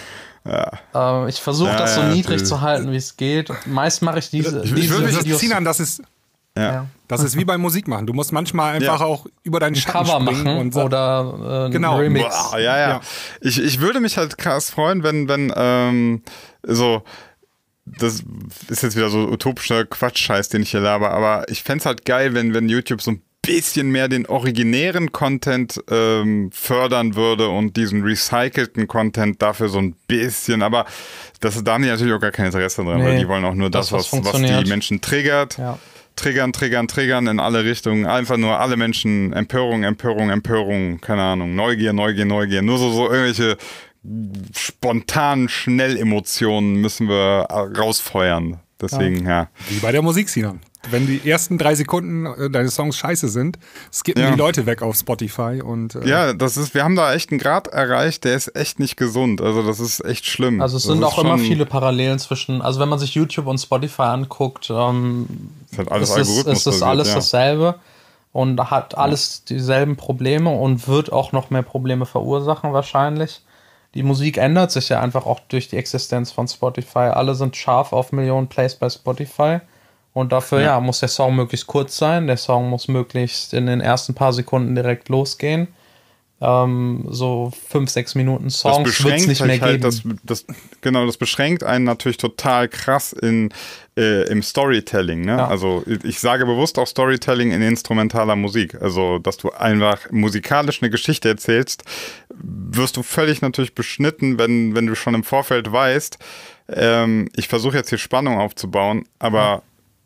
ja. Äh, ich versuche ja, das so ja, niedrig natürlich. zu halten, wie es geht. Meist mache ich diese, ich, diese ich würde Videos. Ziehen an, das ist, ja. das ist wie beim Musik machen. Du musst manchmal einfach ja. auch über deinen Schatten Cover springen machen und oder äh, genau. Remix. Boah, ja, ja. ja. Ich, ich würde mich halt krass freuen, wenn, wenn ähm, so, das ist jetzt wieder so utopischer Quatsch-Scheiß, den ich hier laber, aber ich fände es halt geil, wenn, wenn YouTube so ein bisschen mehr den originären Content ähm, fördern würde und diesen recycelten Content dafür so ein bisschen, aber das, da haben die natürlich auch gar kein Interesse dran, nee, weil die wollen auch nur das, das was, was die Menschen triggert. Ja. Triggern, triggern, triggern in alle Richtungen. Einfach nur alle Menschen, Empörung, Empörung, Empörung, keine Ahnung, Neugier, Neugier, Neugier. Nur so, so irgendwelche spontanen Schnellemotionen müssen wir rausfeuern. Deswegen, ja. ja. Wie bei der Musikszene. Wenn die ersten drei Sekunden äh, deine Songs scheiße sind, skippen ja. die Leute weg auf Spotify. Und, äh ja, das ist, wir haben da echt einen Grad erreicht, der ist echt nicht gesund. Also das ist echt schlimm. Also es das sind auch immer viele Parallelen zwischen, also wenn man sich YouTube und Spotify anguckt, ähm, ist halt alles ist, es, ist es alles ja. dasselbe und hat alles ja. dieselben Probleme und wird auch noch mehr Probleme verursachen wahrscheinlich. Die Musik ändert sich ja einfach auch durch die Existenz von Spotify. Alle sind scharf auf Millionen Plays bei Spotify. Und dafür, ja. ja, muss der Song möglichst kurz sein. Der Song muss möglichst in den ersten paar Sekunden direkt losgehen. Ähm, so fünf, sechs Minuten Songs wird es nicht mehr halt, geben. Das, das, genau, das beschränkt einen natürlich total krass in, äh, im Storytelling. Ne? Ja. Also ich sage bewusst auch Storytelling in instrumentaler Musik. Also, dass du einfach musikalisch eine Geschichte erzählst, wirst du völlig natürlich beschnitten, wenn, wenn du schon im Vorfeld weißt, ähm, ich versuche jetzt hier Spannung aufzubauen, aber ja.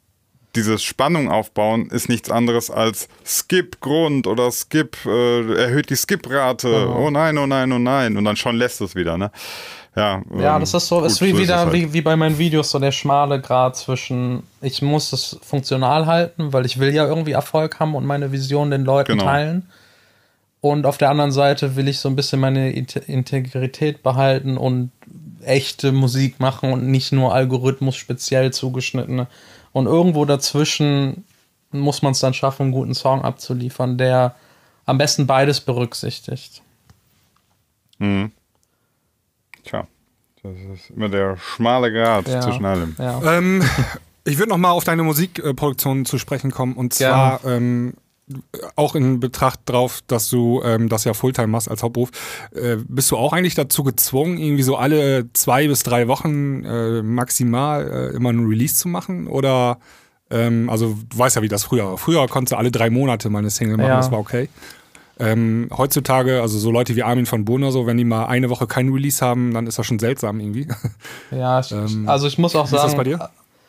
dieses Spannung aufbauen ist nichts anderes als Skip Grund oder Skip, äh, erhöht die Skip-Rate. Oh. oh nein, oh nein, oh nein. Und dann schon lässt es wieder, ne? Ja, ja, das ist so, gut, ist wie, so wieder, ist halt. wie, wie bei meinen Videos, so der schmale Grat zwischen, ich muss es funktional halten, weil ich will ja irgendwie Erfolg haben und meine Vision den Leuten genau. teilen. Und auf der anderen Seite will ich so ein bisschen meine Integrität behalten und echte Musik machen und nicht nur Algorithmus speziell zugeschnittene. Und irgendwo dazwischen muss man es dann schaffen, einen guten Song abzuliefern, der am besten beides berücksichtigt. Mhm. Tja, das ist immer der schmale Grat ja, zwischen allem. Ja. Ähm, ich würde noch mal auf deine Musikproduktion zu sprechen kommen und zwar ja. ähm, auch in Betracht drauf, dass du ähm, das ja Fulltime machst als Hauptberuf. Äh, bist du auch eigentlich dazu gezwungen, irgendwie so alle zwei bis drei Wochen äh, maximal äh, immer ein Release zu machen? Oder, ähm, also du weißt ja, wie das früher war. Früher konntest du alle drei Monate mal eine Single machen, ja. das war okay. Ähm, heutzutage, also so Leute wie Armin von Buuren oder so, wenn die mal eine Woche keinen Release haben, dann ist das schon seltsam irgendwie. Ja, ich, ähm, also ich muss auch sagen, ist das bei dir?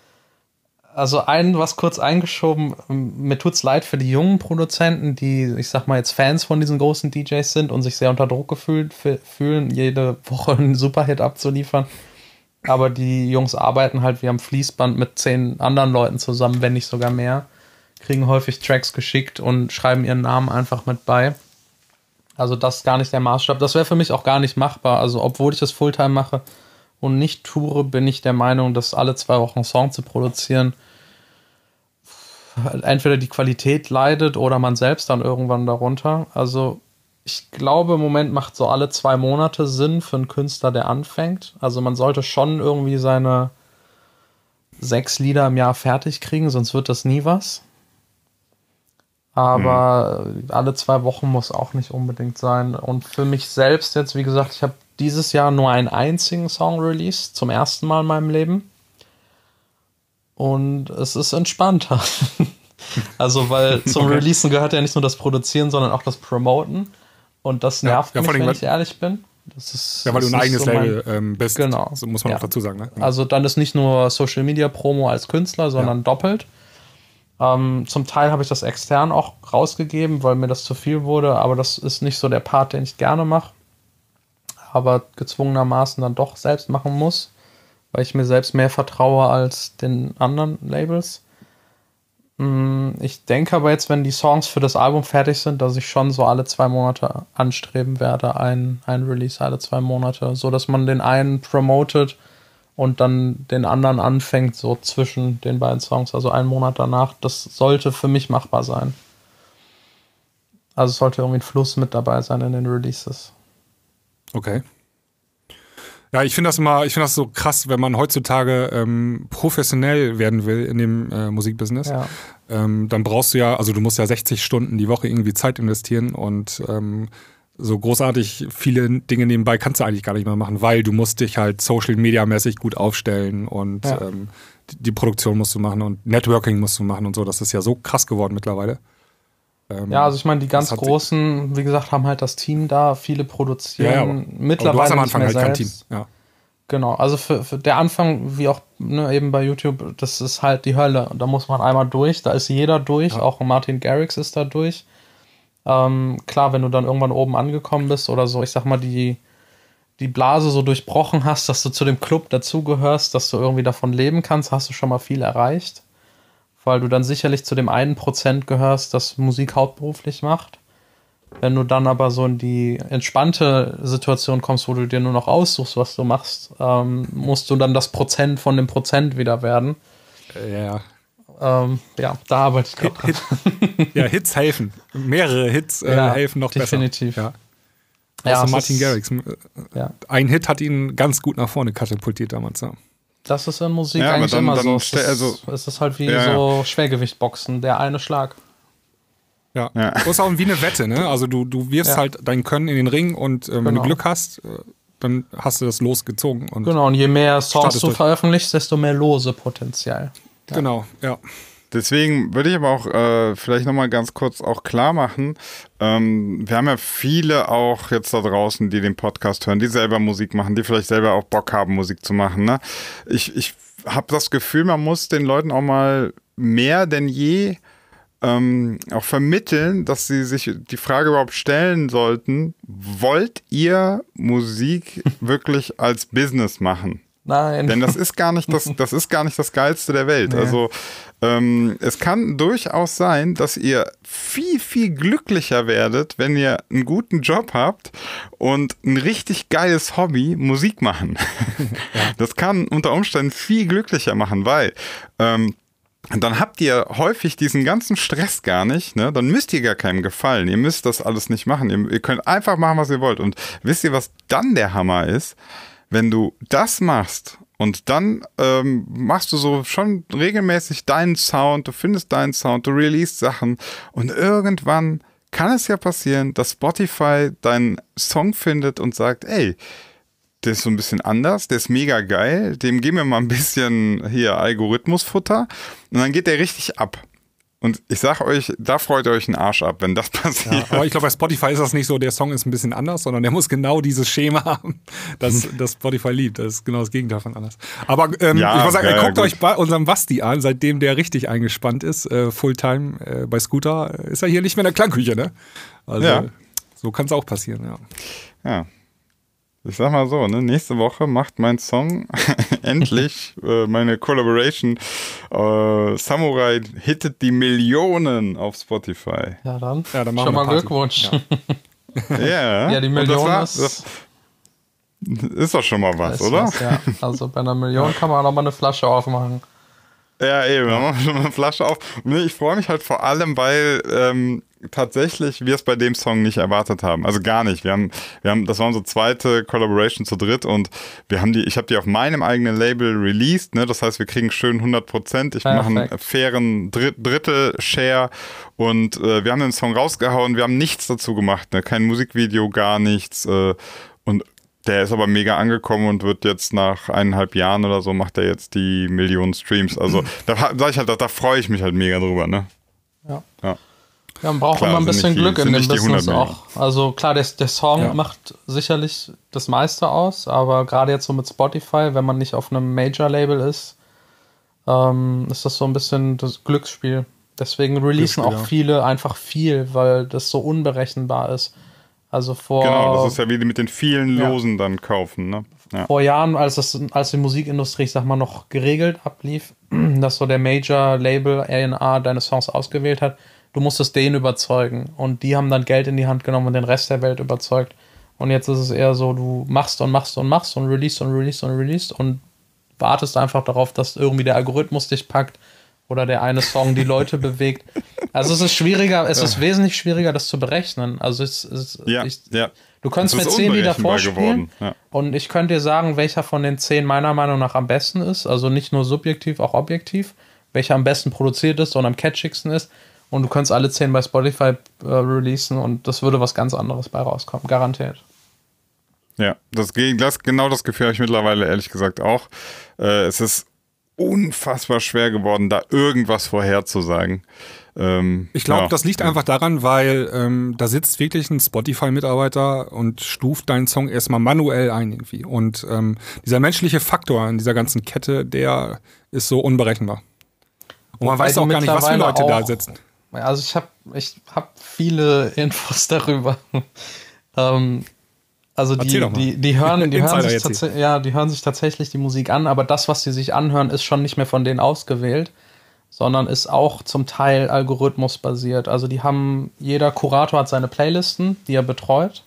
Also ein, was kurz eingeschoben, mir tut's leid für die jungen Produzenten, die, ich sag mal jetzt Fans von diesen großen D Js sind und sich sehr unter Druck gefühlt fühlen, jede Woche einen Superhit abzuliefern. Aber die Jungs arbeiten halt wie am Fließband mit zehn anderen Leuten zusammen, wenn nicht sogar mehr. Kriegen häufig Tracks geschickt und schreiben ihren Namen einfach mit bei. Also das ist gar nicht der Maßstab. Das wäre für mich auch gar nicht machbar. Also obwohl ich das Fulltime mache und nicht toure, bin ich der Meinung, dass alle zwei Wochen einen Song zu produzieren entweder die Qualität leidet oder man selbst dann irgendwann darunter. Also ich glaube, im Moment macht so alle zwei Monate Sinn für einen Künstler, der anfängt. Also man sollte schon irgendwie seine sechs Lieder im Jahr fertig kriegen, sonst wird das nie was. Aber mhm. alle zwei Wochen muss auch nicht unbedingt sein. Und für mich selbst jetzt, wie gesagt, ich habe dieses Jahr nur einen einzigen Song released, zum ersten Mal in meinem Leben. Und es ist entspannter. Also, weil zum okay. Releasen gehört ja nicht nur das Produzieren, sondern auch das Promoten. Und das nervt ja, ja, mich, wenn ich ehrlich bin. Das ist, ja, weil du ein eigenes so Label ähm, bist. Genau. So muss man ja. auch dazu sagen. Ne? Ja. Also dann ist nicht nur Social Media Promo als Künstler, sondern ja. doppelt. Ähm, zum Teil habe ich das extern auch rausgegeben, weil mir das zu viel wurde, aber das ist nicht so der Part, den ich gerne mache, aber gezwungenermaßen dann doch selbst machen muss, weil ich mir selbst mehr vertraue als den anderen Labels. Ich denke aber jetzt, wenn die Songs für das Album fertig sind, dass ich schon so alle zwei Monate anstreben werde, ein, ein Release alle zwei Monate, so dass man den einen promotet und dann den anderen anfängt, so zwischen den beiden Songs, also einen Monat danach. Das sollte für mich machbar sein. Also es sollte irgendwie ein Fluss mit dabei sein in den Releases. Okay. Ja, ich finde das immer, ich finde das so krass, wenn man heutzutage ähm, professionell werden will in dem äh, Musikbusiness. Ja. Ähm, dann brauchst du ja, also du musst ja sechzig Stunden die Woche irgendwie Zeit investieren und ähm, so großartig viele Dinge nebenbei kannst du eigentlich gar nicht mehr machen, weil du musst dich halt Social-Media-mäßig gut aufstellen und ja. ähm, die, die Produktion musst du machen und Networking musst du machen und so. Das ist ja so krass geworden mittlerweile. Ähm, ja, also ich meine, die ganz Großen, wie gesagt, haben halt das Team da, viele produzieren. Ja, ja, mittlerweile aber du hast am Anfang halt kein Team. Ja. Genau, also für, für der Anfang, wie auch ne, eben bei YouTube, das ist halt die Hölle. Da muss man einmal durch, da ist jeder durch, ja. Auch Martin Garrix ist da durch. Ähm, klar, wenn du dann irgendwann oben angekommen bist oder so, ich sag mal, die, die Blase so durchbrochen hast, dass du zu dem Club dazugehörst, dass du irgendwie davon leben kannst, hast du schon mal viel erreicht. Weil du dann sicherlich zu dem einen Prozent gehörst, das Musik hauptberuflich macht. Wenn du dann aber so in die entspannte Situation kommst, wo du dir nur noch aussuchst, was du machst, ähm, musst du dann das Prozent von dem Prozent wieder werden. Ja. Ähm, ja, da arbeite ich gerade dran. Hit, ja, Hits helfen. Mehrere Hits äh, ja, helfen noch definitiv. besser. Ja. Ja, also Martin Garrix. Ja. Ein Hit hat ihn ganz gut nach vorne katapultiert damals. Ja. Das ist in Musik ja, eigentlich dann, immer dann so. Es ist, also, es ist halt wie ja, so ja. Schwergewichtboxen, der eine Schlag. Ja, ja. Das ist auch wie eine Wette, ne? Also du, du wirfst ja. halt dein Können in den Ring und äh, genau. wenn du Glück hast, äh, dann hast du das losgezogen. Und genau, und je mehr Songs du veröffentlichst, desto mehr Lose potenziell. Ja. Genau, ja. Deswegen würde ich aber auch äh, vielleicht nochmal ganz kurz auch klar machen, ähm, wir haben ja viele auch jetzt da draußen, die den Podcast hören, die selber Musik machen, die vielleicht selber auch Bock haben, Musik zu machen. Ne? Ich, ich habe das Gefühl, man muss den Leuten auch mal mehr denn je ähm, auch vermitteln, dass sie sich die Frage überhaupt stellen sollten, wollt ihr Musik wirklich als Business machen? Nein. Denn das ist gar nicht das, das ist gar nicht das Geilste der Welt. Nee. Also ähm, es kann durchaus sein, dass ihr viel, viel glücklicher werdet, wenn ihr einen guten Job habt und ein richtig geiles Hobby, Musik machen. Ja. Das kann unter Umständen viel glücklicher machen, weil ähm, dann habt ihr häufig diesen ganzen Stress gar nicht, ne? Dann müsst ihr gar keinem gefallen. Ihr müsst das alles nicht machen. Ihr, ihr könnt einfach machen, was ihr wollt. Und wisst ihr, was dann der Hammer ist? Wenn du das machst und dann ähm, machst du so schon regelmäßig deinen Sound, du findest deinen Sound, du release Sachen und irgendwann kann es ja passieren, dass Spotify deinen Song findet und sagt, ey, der ist so ein bisschen anders, der ist mega geil, dem geben wir mal ein bisschen hier Algorithmusfutter und dann geht der richtig ab. Und ich sag euch, da freut ihr euch einen Arsch ab, wenn das passiert. Ja, aber ich glaube, bei Spotify ist das nicht so, der Song ist ein bisschen anders, sondern der muss genau dieses Schema haben, das, das Spotify liebt. Das ist genau das Gegenteil von anders. Aber ähm, ja, ich muss sagen, ja, guckt ja, euch bei unserem Basti an, seitdem der richtig eingespannt ist, äh, Fulltime äh, bei Scooter, ist er hier nicht mehr in der Klangküche, ne? Also ja. So kann es auch passieren, ja. Ja. Ich sag mal so, ne, nächste Woche macht mein Song endlich äh, meine Collaboration äh, Samurai hittet die Millionen auf Spotify. Ja, dann, ja, dann machen schon wir mal Party. Glückwunsch. Ja, yeah. Ja, die Million war, ist... Das ist doch schon mal was, ist oder? Was, ja. Also bei einer Million kann man auch noch mal eine Flasche aufmachen. Ja, eben, dann machen wir schon mal eine Flasche auf. Ich freue mich halt vor allem, weil ähm, tatsächlich wir es bei dem Song nicht erwartet haben. Also gar nicht. Wir haben, wir haben, das war unsere zweite Collaboration zu dritt und wir haben die, ich habe die auf meinem eigenen Label released, ne? Das heißt, wir kriegen schön hundert Prozent. Ich mache einen fairen Dritt, Drittel-Share und äh, wir haben den Song rausgehauen. Wir haben nichts dazu gemacht, ne? Kein Musikvideo, gar nichts. Äh, und der ist aber mega angekommen und wird jetzt nach eineinhalb Jahren oder so, macht er jetzt die Millionen Streams. Also da sag ich halt, da, da freue ich mich halt mega drüber, ne? Ja. Ja. Ja, man braucht immer ein bisschen Glück in dem Business auch. Also klar, der, der Song ja. macht sicherlich das meiste aus, aber gerade jetzt so mit Spotify, wenn man nicht auf einem Major-Label ist, ähm, ist das so ein bisschen das Glücksspiel. Deswegen releasen auch ja. viele einfach viel, weil das so unberechenbar ist. Also vor, genau, das ist ja wie die mit den vielen Losen ja. dann kaufen. Ne? Ja. Vor Jahren, als, das, als die Musikindustrie, ich sag mal, noch geregelt ablief, dass so der Major-Label A and R deine Songs ausgewählt hat, du musstest den überzeugen. Und die haben dann Geld in die Hand genommen und den Rest der Welt überzeugt. Und jetzt ist es eher so, du machst und machst und machst und release und release und release und wartest einfach darauf, dass irgendwie der Algorithmus dich packt oder der eine Song die Leute bewegt. Also es ist schwieriger, es ist wesentlich schwieriger, das zu berechnen. Also es ist, ja, ich, ja. du könntest mir zehn Lieder vorspielen ja. und ich könnte dir sagen, welcher von den zehn meiner Meinung nach am besten ist. Also nicht nur subjektiv, auch objektiv. Welcher am besten produziert ist und am catchigsten ist. Und du könntest alle zehn bei Spotify äh, releasen und das würde was ganz anderes bei rauskommen. Garantiert. Ja, das, das genau das Gefühl habe ich mittlerweile ehrlich gesagt auch. Äh, es ist unfassbar schwer geworden, da irgendwas vorherzusagen. Ähm, ich glaube, ja. das liegt einfach daran, weil ähm, da sitzt wirklich ein Spotify-Mitarbeiter und stuft deinen Song erstmal manuell ein irgendwie. Und ähm, dieser menschliche Faktor in dieser ganzen Kette, der ist so unberechenbar. Und man weiß auch gar nicht, was für Leute auch, da sitzen. Also ich habe ich hab viele Infos darüber. ähm, Also die, die, die, hören, die, hören sich tats- ja, die hören sich tatsächlich die Musik an, aber das, was sie sich anhören, ist schon nicht mehr von denen ausgewählt, sondern ist auch zum Teil algorithmusbasiert. Also die haben, jeder Kurator hat seine Playlisten, die er betreut,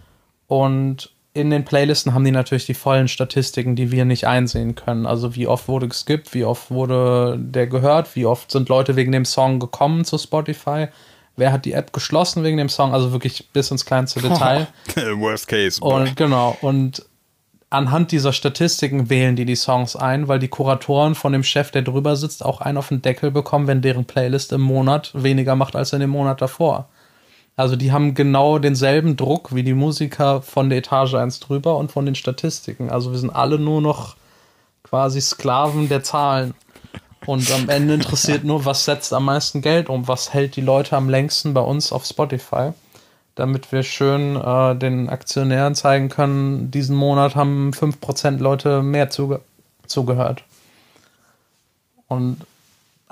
und in den Playlisten haben die natürlich die vollen Statistiken, die wir nicht einsehen können. Also wie oft wurde geskippt, wie oft wurde der gehört, wie oft sind Leute wegen dem Song gekommen zu Spotify. Wer hat die App geschlossen wegen dem Song? Also wirklich bis ins kleinste Detail. Worst case. Und genau. Und anhand dieser Statistiken wählen die die Songs ein, weil die Kuratoren von dem Chef, der drüber sitzt, auch einen auf den Deckel bekommen, wenn deren Playlist im Monat weniger macht als in dem Monat davor. Also die haben genau denselben Druck wie die Musiker von der Etage eins drüber und von den Statistiken. Also wir sind alle nur noch quasi Sklaven der Zahlen. Und am Ende interessiert nur, was setzt am meisten Geld um, was hält die Leute am längsten bei uns auf Spotify, damit wir schön äh, den Aktionären zeigen können, diesen Monat haben fünf Prozent Leute mehr zuge- zugehört. Und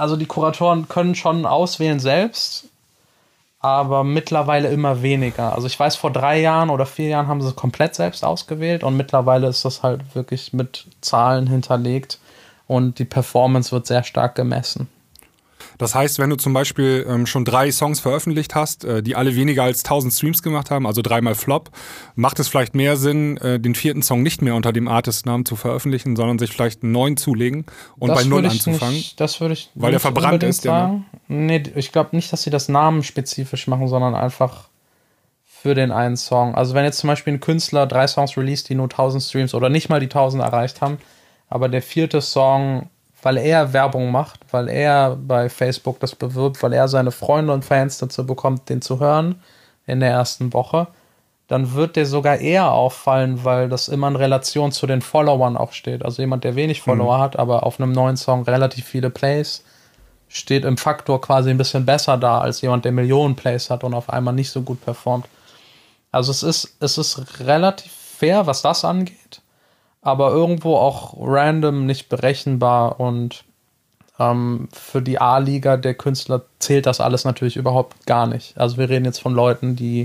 also die Kuratoren können schon auswählen selbst, aber mittlerweile immer weniger. Also ich weiß, vor drei Jahren oder vier Jahren haben sie es komplett selbst ausgewählt und mittlerweile ist das halt wirklich mit Zahlen hinterlegt und die Performance wird sehr stark gemessen. Das heißt, wenn du zum Beispiel ähm, schon drei Songs veröffentlicht hast, äh, die alle weniger als tausend Streams gemacht haben, also dreimal Flop, macht es vielleicht mehr Sinn, äh, den vierten Song nicht mehr unter dem Artistnamen zu veröffentlichen, sondern sich vielleicht einen neuen zulegen und das bei Null anzufangen? Nicht, das würde ich weil der verbrannt ist. Sagen. Der, ne? Nee, ich glaube nicht, dass sie das namenspezifisch machen, sondern einfach für den einen Song. Also wenn jetzt zum Beispiel ein Künstler drei Songs released, die nur tausend Streams oder nicht mal die tausend erreicht haben, aber der vierte Song, weil er Werbung macht, weil er bei Facebook das bewirbt, weil er seine Freunde und Fans dazu bekommt, den zu hören in der ersten Woche, dann wird der sogar eher auffallen, weil das immer in Relation zu den Followern auch steht. Also jemand, der wenig Follower mhm. hat, aber auf einem neuen Song relativ viele Plays, steht im Faktor quasi ein bisschen besser da, als jemand, der Millionen Plays hat und auf einmal nicht so gut performt. Also es ist, es ist relativ fair, was das angeht, aber irgendwo auch random, nicht berechenbar und ähm, für die A-Liga der Künstler zählt das alles natürlich überhaupt gar nicht. Also wir reden jetzt von Leuten, die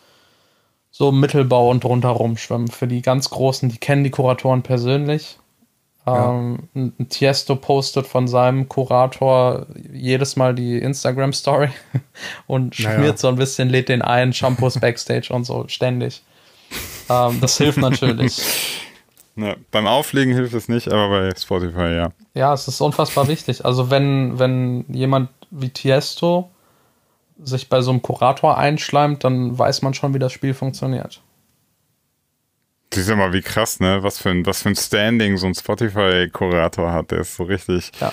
so im Mittelbau und drunter rumschwimmen. Für die ganz Großen, die kennen die Kuratoren persönlich. Ja. Ähm, ein Tiesto postet von seinem Kurator jedes Mal die Instagram-Story und schmiert naja. so ein bisschen, lädt den ein, Shampoos Backstage und so ständig. Ähm, das hilft natürlich. Ja, beim Auflegen hilft es nicht, aber bei Spotify, ja. Ja, es ist unfassbar wichtig. Also wenn, wenn jemand wie Tiesto sich bei so einem Kurator einschleimt, dann weiß man schon, wie das Spiel funktioniert. Siehst du mal, wie krass, ne? Was für ein, was für ein Standing so ein Spotify-Kurator hat. Der ist so richtig... Ja.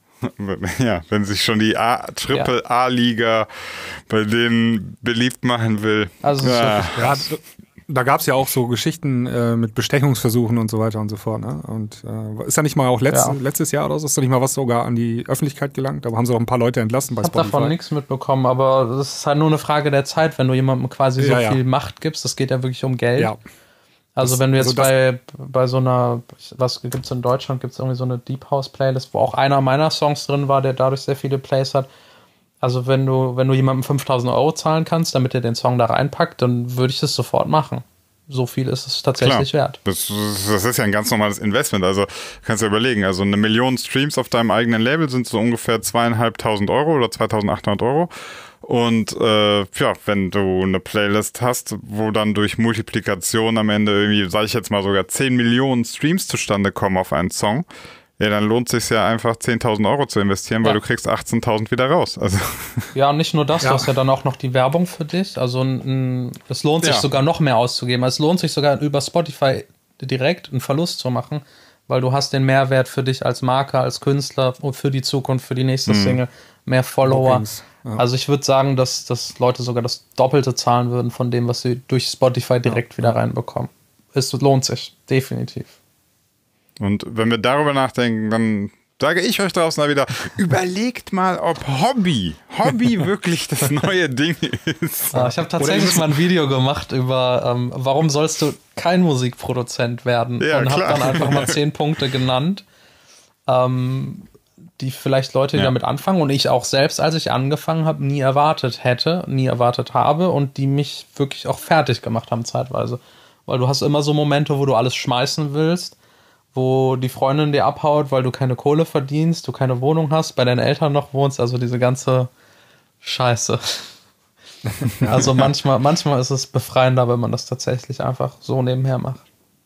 Ja, wenn sich schon die A, Triple-A-Liga bei denen beliebt machen will. Also ja. Ja, da gab es ja auch so Geschichten äh, mit Bestechungsversuchen und so weiter und so fort. Ne? Und äh, ist da nicht mal auch letzt, ja. letztes Jahr oder so, ist da nicht mal was sogar an die Öffentlichkeit gelangt? Da haben sie auch ein paar Leute entlassen bei ich Spotify. Ich habe davon nichts mitbekommen, aber das ist halt nur eine Frage der Zeit, wenn du jemandem quasi so ja, ja. viel Macht gibst. Das geht ja wirklich um Geld. Ja. Also das, wenn du jetzt also bei, bei so einer, was gibt es in Deutschland, gibt es irgendwie so eine Deep House Playlist, wo auch einer meiner Songs drin war, der dadurch sehr viele Plays hat. Also wenn du, wenn du jemandem fünftausend Euro zahlen kannst, damit er den Song da reinpackt, dann würde ich das sofort machen. So viel ist es tatsächlich Klar. wert. Das, das ist ja ein ganz normales Investment. Also kannst du dir überlegen, also eine Million Streams auf deinem eigenen Label sind so ungefähr zweieinhalbtausend Euro oder zweitausendachthundert Euro. Und äh, ja, wenn du eine Playlist hast, wo dann durch Multiplikation am Ende irgendwie, sage ich jetzt mal, sogar zehn Millionen Streams zustande kommen auf einen Song, ja, dann lohnt es sich ja einfach zehntausend Euro zu investieren, weil ja. du kriegst achtzehntausend wieder raus. Also. Ja, und nicht nur das, ja. du hast ja dann auch noch die Werbung für dich. Also ein, es lohnt sich ja. sogar noch mehr auszugeben. Es lohnt sich sogar über Spotify direkt einen Verlust zu machen, weil du hast den Mehrwert für dich als Marke, als Künstler und für die Zukunft, für die nächste mhm. Single, mehr Follower. Ja. Also ich würde sagen, dass, dass Leute sogar das Doppelte zahlen würden von dem, was sie durch Spotify direkt ja. wieder reinbekommen. Es lohnt sich, definitiv. Und wenn wir darüber nachdenken, dann sage ich euch draußen wieder, überlegt mal, ob Hobby, Hobby wirklich das neue Ding ist. Ja, ich habe tatsächlich mal ein Video gemacht über, ähm, warum sollst du kein Musikproduzent werden? Ja, und habe dann einfach mal zehn Punkte genannt, ähm, die vielleicht Leute, die ja. damit anfangen und ich auch selbst, als ich angefangen habe, nie erwartet hätte, nie erwartet habe und die mich wirklich auch fertig gemacht haben zeitweise. Weil du hast immer so Momente, wo du alles schmeißen willst, wo die Freundin dir abhaut, weil du keine Kohle verdienst, du keine Wohnung hast, bei deinen Eltern noch wohnst, also diese ganze Scheiße. Also manchmal, manchmal ist es befreiender, wenn man das tatsächlich einfach so nebenher macht.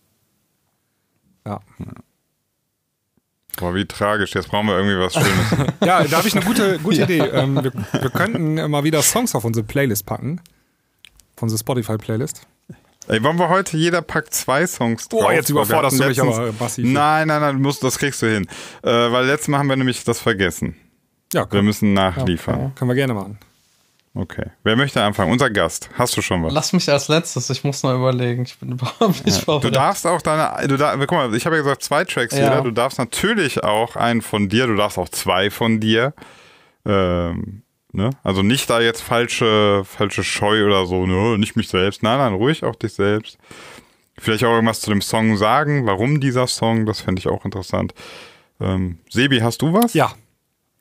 Ja. Boah, wie tragisch, jetzt brauchen wir irgendwie was Schönes. Ja, da habe ich eine gute, gute ja. Idee. Ähm, wir, wir könnten mal wieder Songs auf unsere Playlist packen. Von unserer Spotify-Playlist. Ey, wollen wir heute, jeder packt zwei Songs drauf? Boah, jetzt überforderst du mich aber massiv. Nein, nein, nein, du musst, das kriegst du hin. Äh, weil letztes Mal haben wir nämlich das vergessen. Ja, komm. Wir müssen nachliefern. Okay. Können wir gerne machen. Okay. Wer möchte anfangen? Unser Gast. Hast du schon was? Lass mich als letztes, ich muss noch überlegen. Ich bin überhaupt nicht vorbereitet. Du darfst auch deine, du darf, guck mal, ich habe ja gesagt, zwei Tracks ja. jeder. Du darfst natürlich auch einen von dir, du darfst auch zwei von dir. Ähm, Ne? Also nicht da jetzt falsche, falsche Scheu oder so, ne? Nicht mich selbst. Nein, nein, ruhig auch dich selbst. Vielleicht auch irgendwas zu dem Song sagen, warum dieser Song, das fände ich auch interessant. Ähm, Sebi, hast du was? Ja.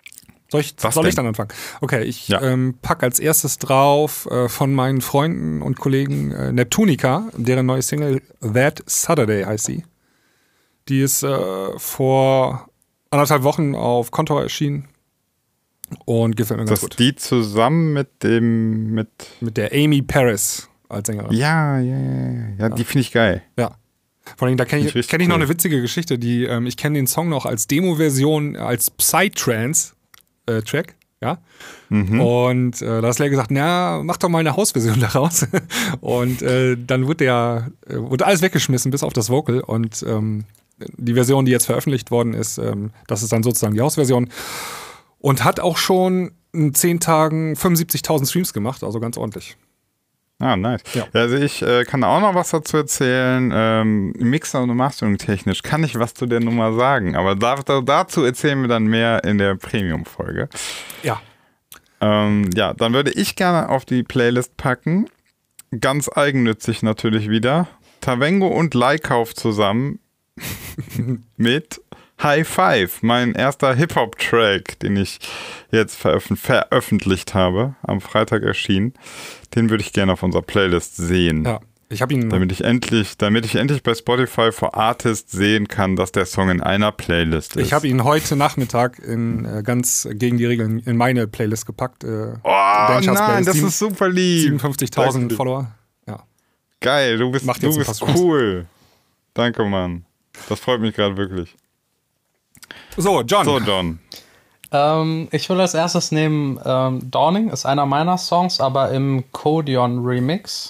Soll ich, Was soll denn? ich dann anfangen? Okay, ich Ja. ähm, pack als erstes drauf äh, von meinen Freunden und Kollegen äh, Neptunica, deren neue Single That Saturday heißt sie. Die ist äh, vor anderthalb Wochen auf Kontor erschienen und gefällt mir ganz Das gut. die zusammen mit dem, mit. Mit der Amy Paris als Sängerin. Ja, ja, ja, ja. Ja, die finde ich geil. Ja. Vor allem, da kenne Finde ich, ich richtig kenn ich noch cool. eine witzige Geschichte, die, ähm, ich kenne den Song noch als Demo-Version, als Psytrance-Track, ja. Mhm. Und äh, da hat Slayer gesagt, na, mach doch mal eine Hausversion daraus. Und äh, dann wurde der, äh, wurde alles weggeschmissen, bis auf das Vocal. Und ähm, die Version, die jetzt veröffentlicht worden ist, ähm, das ist dann sozusagen die Hausversion. Und hat auch schon in zehn Tagen fünfundsiebzigtausend Streams gemacht, also ganz ordentlich. Ah, nice. Ja. Also ich äh, kann auch noch was dazu erzählen. Ähm, Mixer und Mastering technisch kann ich was zu der Nummer sagen, aber da, da, dazu erzählen wir dann mehr in der Premium-Folge. Ja. Ähm, ja, dann würde ich gerne auf die Playlist packen, ganz eigennützig natürlich wieder, Tavengo und Leikauf zusammen mit High Five, mein erster Hip-Hop-Track, den ich jetzt veröf- veröffentlicht habe, am Freitag erschienen. Den würde ich gerne auf unserer Playlist sehen. Ja. Ich habe ihn. Damit ich endlich, damit ich endlich bei Spotify for Artists sehen kann, dass der Song in einer Playlist ist. Ich habe ihn heute Nachmittag in äh, ganz gegen die Regeln in meine Playlist gepackt. Äh, Oh Dancers nein, Playlist. das Sieben- ist super lieb. siebenundfünfzigtausend Danke. Follower. Ja. Geil, du bist, Macht du jetzt ein bist paar Songs. cool. Danke, Mann. Das freut mich gerade wirklich. So, John. So, John. Ähm, ich würde als erstes nehmen ähm, Dawning, ist einer meiner Songs, aber im Kodion Remix.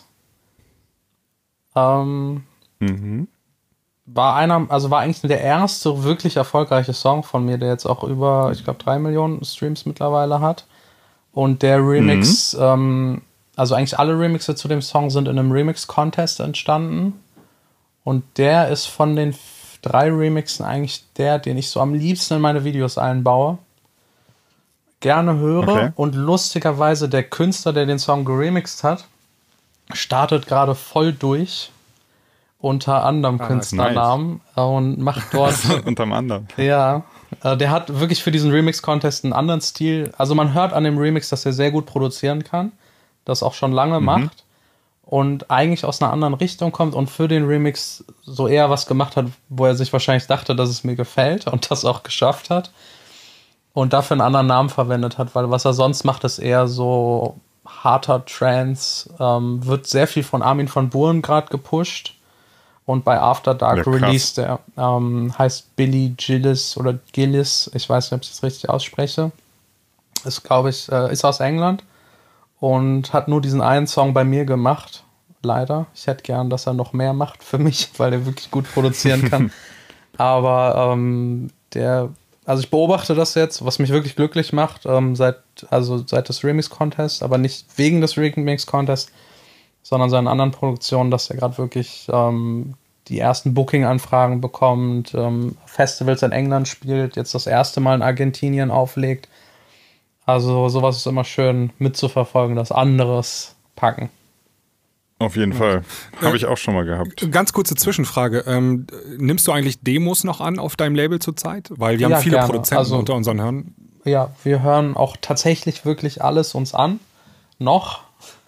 Ähm, Mhm. war einer, also war eigentlich der erste wirklich erfolgreiche Song von mir, der jetzt auch über, ich glaube, drei Millionen Streams mittlerweile hat. Und der Remix, ähm, also eigentlich alle Remixe zu dem Song sind in einem Remix-Contest entstanden. Und der ist von den f- drei Remixen eigentlich der, den ich so am liebsten in meine Videos einbaue. Gerne höre. Okay. Und lustigerweise der Künstler, der den Song geremixt hat, startet gerade voll durch unter anderem Ah, Künstlernamen und macht dort Unterm anderen. ja, äh, der hat wirklich für diesen Remix-Contest einen anderen Stil. Also man hört an dem Remix, dass er sehr gut produzieren kann, das auch schon lange macht und eigentlich aus einer anderen Richtung kommt und für den Remix so eher was gemacht hat, wo er sich wahrscheinlich dachte, dass es mir gefällt und das auch geschafft hat und dafür einen anderen Namen verwendet hat, weil was er sonst macht, ist eher so harter Trance, ähm, wird sehr viel von Armin van Buuren gerade gepusht. Und bei After Dark Ja, krass. Release, der ähm, heißt Billy Gillis oder Gillis, ich weiß nicht, ob ich das richtig ausspreche. Ist, glaube ich, äh, ist aus England und hat nur diesen einen Song bei mir gemacht. Leider. Ich hätte gern, dass er noch mehr macht für mich, weil er wirklich gut produzieren kann. Aber ähm, der, also ich beobachte das jetzt, was mich wirklich glücklich macht, ähm, seit, also seit des Remix-Contests, aber nicht wegen des Remix-Contests, sondern seinen anderen Produktionen, dass er gerade wirklich ähm, die ersten Booking-Anfragen bekommt, ähm, Festivals in England spielt, jetzt das erste Mal in Argentinien auflegt. Also sowas ist immer schön mitzuverfolgen, das anderes packen. Auf jeden Fall. Habe ich auch schon mal gehabt. Ganz kurze Zwischenfrage. Ähm, nimmst du eigentlich Demos noch an auf deinem Label zurzeit? Weil wir Ja, haben viele gerne. Produzenten Also- unter unseren Hörern. Ja, wir hören auch tatsächlich wirklich alles uns an. Noch.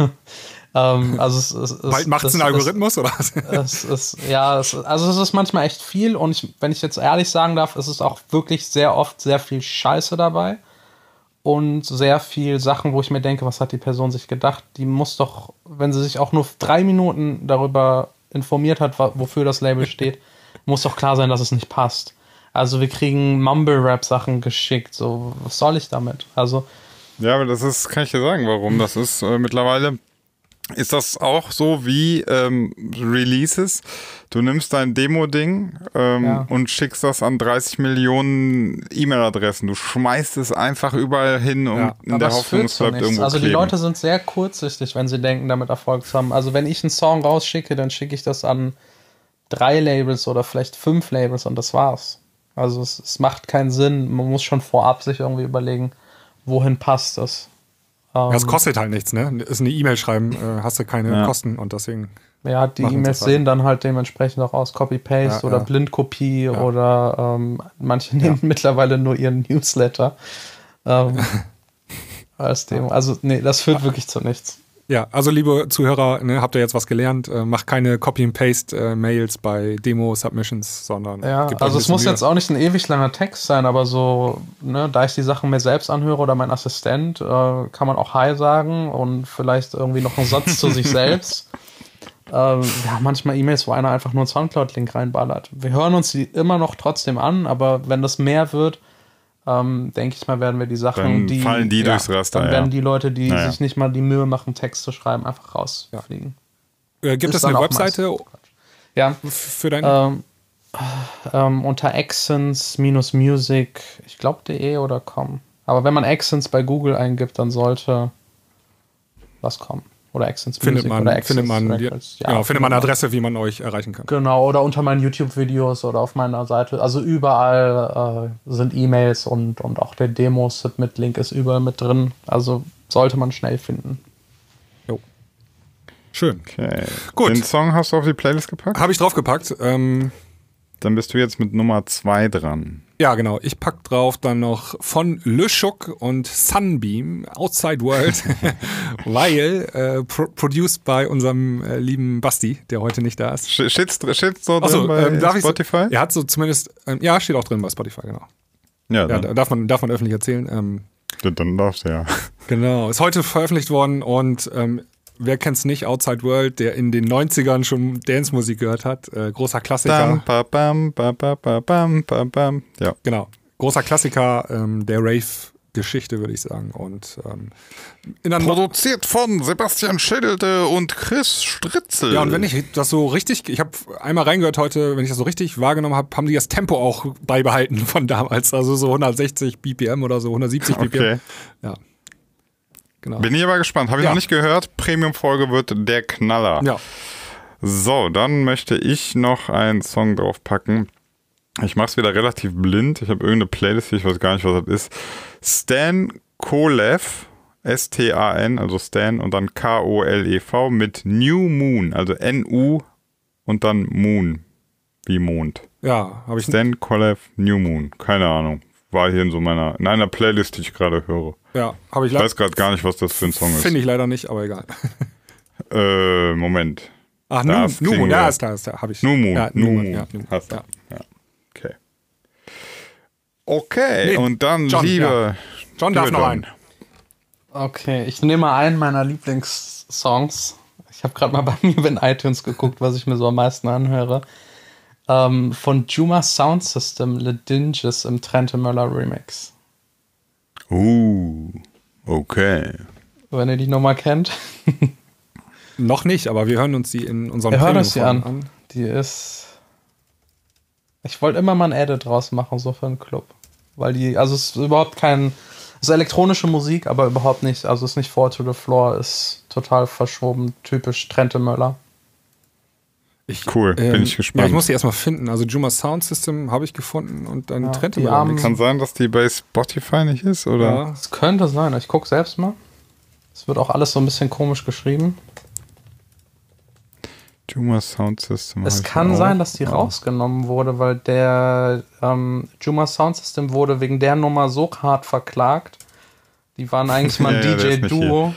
ähm, also es, es, es, Bald macht es es- einen es- Algorithmus, oder? Es ist, ja, es, also es ist manchmal echt viel und ich, wenn ich jetzt ehrlich sagen darf, es ist auch wirklich sehr oft sehr viel Scheiße dabei und sehr viel Sachen, wo ich mir denke, was hat die Person sich gedacht? Die muss doch, wenn sie sich auch nur drei Minuten darüber informiert hat, wa- wofür das Label steht, muss doch klar sein, dass es nicht passt. Also wir kriegen Mumble-Rap-Sachen geschickt, so, was soll ich damit? Also Ja, aber das ist, kann ich dir sagen, warum. Das ist äh, mittlerweile, ist das auch so wie ähm, Releases. Du nimmst dein Demo-Ding ähm, Ja. und schickst das an dreißig Millionen E-Mail-Adressen. Du schmeißt es einfach überall hin und Ja, in aber der es Hoffnung, führt es zu bleibt nichts. irgendwo Also die kleben. Leute sind sehr kurzsichtig, wenn sie denken, damit Erfolg zu haben. Also wenn ich einen Song rausschicke, dann schicke ich das an drei Labels oder vielleicht fünf Labels und das war's. Also es, es macht keinen Sinn. Man muss schon vorab sich irgendwie überlegen, wohin passt das. Ähm, Ja, es kostet halt nichts, ne? Ist eine E-Mail schreiben, äh, hast du keine Ja. Kosten und deswegen. ja, die machen E-Mails sie halt. sehen dann halt dementsprechend auch aus Copy-Paste Ja, oder ja. Blindkopie oder ähm, manche nehmen mittlerweile nur ihren Newsletter. ähm, als Demo. Also, nee, das führt wirklich zu nichts. Ja, also liebe Zuhörer, ne, habt ihr jetzt was gelernt? Äh, macht keine Copy-and-Paste-Mails äh, bei Demo-Submissions, sondern ja, gebt euch also ein es muss Mühe. jetzt auch nicht ein ewig langer Text sein, aber so, ne, da ich die Sachen mir selbst anhöre oder mein Assistent, äh, kann man auch Hi sagen und vielleicht irgendwie noch einen Satz zu sich selbst. Ähm, ja, manchmal E-Mails, wo einer einfach nur einen Soundcloud-Link reinballert. Wir hören uns die immer noch trotzdem an, aber wenn das mehr wird, Ähm, denke ich mal, werden wir die Sachen, Dann die fallen die ja, durchs Raster, dann ja. werden die Leute, die Naja. sich nicht mal die Mühe machen, Text zu schreiben, einfach rausfliegen. Äh, gibt Ist es eine dann auch Webseite Ja, für dein... ähm, ähm, unter Accents-Music, ich glaube de oder com. Aber wenn man Accents bei Google eingibt, dann sollte was kommen. Oder Accents findet Music man, oder Accents findet man, die, Records. ja, genau, findet man eine Adresse, wie man euch erreichen kann. Genau, oder unter meinen YouTube-Videos oder auf meiner Seite. Also überall äh, sind E-Mails und, und auch der Demo-Submit-Link ist überall mit drin. Also sollte man schnell finden. Jo. Schön. Okay. Gut. Den Song hast du auf die Playlist gepackt? Habe ich draufgepackt. Ähm, Dann bist du jetzt mit Nummer zwei dran. ja, genau. Ich pack drauf dann noch von Le Chouk und Sunbeam, Outside World, weil äh, pro produced bei unserem äh, lieben Basti, der heute nicht da ist. Sh- Steht's, steht's so drin Achso, bei ähm, darf ich Spotify? Er hat so zumindest, ähm, ja, steht auch drin bei Spotify, genau. Ja, Ja, dann, da darf man, darf man öffentlich erzählen. Ähm, dann, dann darfst du ja. genau, ist heute veröffentlicht worden und ähm, wer kennt's nicht, Outside World, der in den neunzigern schon Dance-Musik gehört hat, äh, großer Klassiker. Bam, ba, bam, ba, ba, ba, bam, ba, bam. Ja. Genau, großer Klassiker ähm, der Rave-Geschichte, würde ich sagen. Und ähm, in einer Produziert von Sebastian Schädelte und Chris Stritzel. Ja, und wenn ich das so richtig, ich habe einmal reingehört heute, wenn ich das so richtig wahrgenommen habe, haben die das Tempo auch beibehalten von damals. Also so hundertsechzig B P M oder so hundertsiebzig B P M. Okay. Ja. Genau. Bin ich aber gespannt. Habe ich Ja. noch nicht gehört. Premium-Folge wird der Knaller. Ja. So, dann möchte ich noch einen Song draufpacken. Ich mache es wieder relativ blind. Ich habe irgendeine Playlist, ich weiß gar nicht, was das ist. Stan Kolev, S T A N, also Stan und dann K O L E V mit New Moon, also N U und dann Moon, wie Mond. Ja, habe ich Stan Kolev, New Moon, keine Ahnung. War hier in so meiner, in einer Playlist, die ich gerade höre. Ja, habe ich Ich weiß gerade gar nicht, was das für ein Song ist. Finde ich leider nicht, aber egal. Äh, Moment. Ach, Das Nu kriegen Moon, wir. ja, ist klar, ist klar, habe ich. New Moon, Ja, New Nu Moon, Moon. ja, Nu Moon. Hast du. Ja. Ja. Okay. Okay, Nee, und dann, John, liebe... ja. John darf liebe noch John. einen. Okay, ich nehme einen meiner Lieblingssongs. Ich habe gerade mal bei mir in iTunes geguckt, was ich mir so am meisten anhöre. Ähm, von Juma Sound System, Le Dinges im Trente Möller Remix. Uh, okay. Wenn ihr die Nummer kennt. Noch nicht, aber wir hören uns die in unserem Wir hören uns die Premium-Folgen an. Die ist. Ich wollte immer mal ein Edit draus machen, so für einen Club. Weil die, also es ist überhaupt kein. Es ist elektronische Musik, aber überhaupt nicht. Also es ist nicht Four to the Floor, ist total verschoben, typisch Trente Möller. Ich, Cool, bin ich gespannt. Ja, ich muss die erstmal finden. Also Juma Sound System habe ich gefunden und dann Ja, trennte die man armen- nichts. Kann sein, dass die bei Spotify nicht ist, oder? Ja. Es könnte sein, ich gucke selbst mal. Es wird auch alles so ein bisschen komisch geschrieben. Juma Sound System. Es hab ich kann auch. sein, dass die Ja. rausgenommen wurde, weil der ähm, Juma Sound System wurde wegen der Nummer so hart verklagt. Die waren eigentlich mal ein Ja, ja, der ist nicht D J-Duo.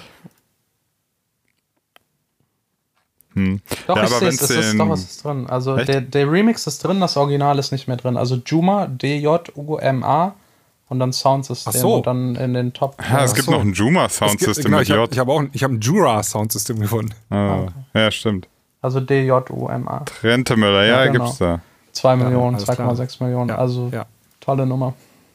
Hm. Doch, Ja, ich aber sehe wenn's es, es ist den- doch, es ist drin. Also Echt? der, der Remix ist drin, das Original ist nicht mehr drin. Also Juma, D J U M A und dann Sound System Ach so. und dann in den Top. Ah, es äh, gibt so. noch ein Juma Sound Es gibt- System genau, mit ich habe J. ich hab auch ein- ich hab ein Jura Sound System gefunden. Ah, Ja, stimmt. Also D J U M A. Trente Müller, ja, Ja, genau. gibt's da. zwei Millionen, alles zwei klar. Komma sechs Millionen. Ja, Also ja. tolle Nummer.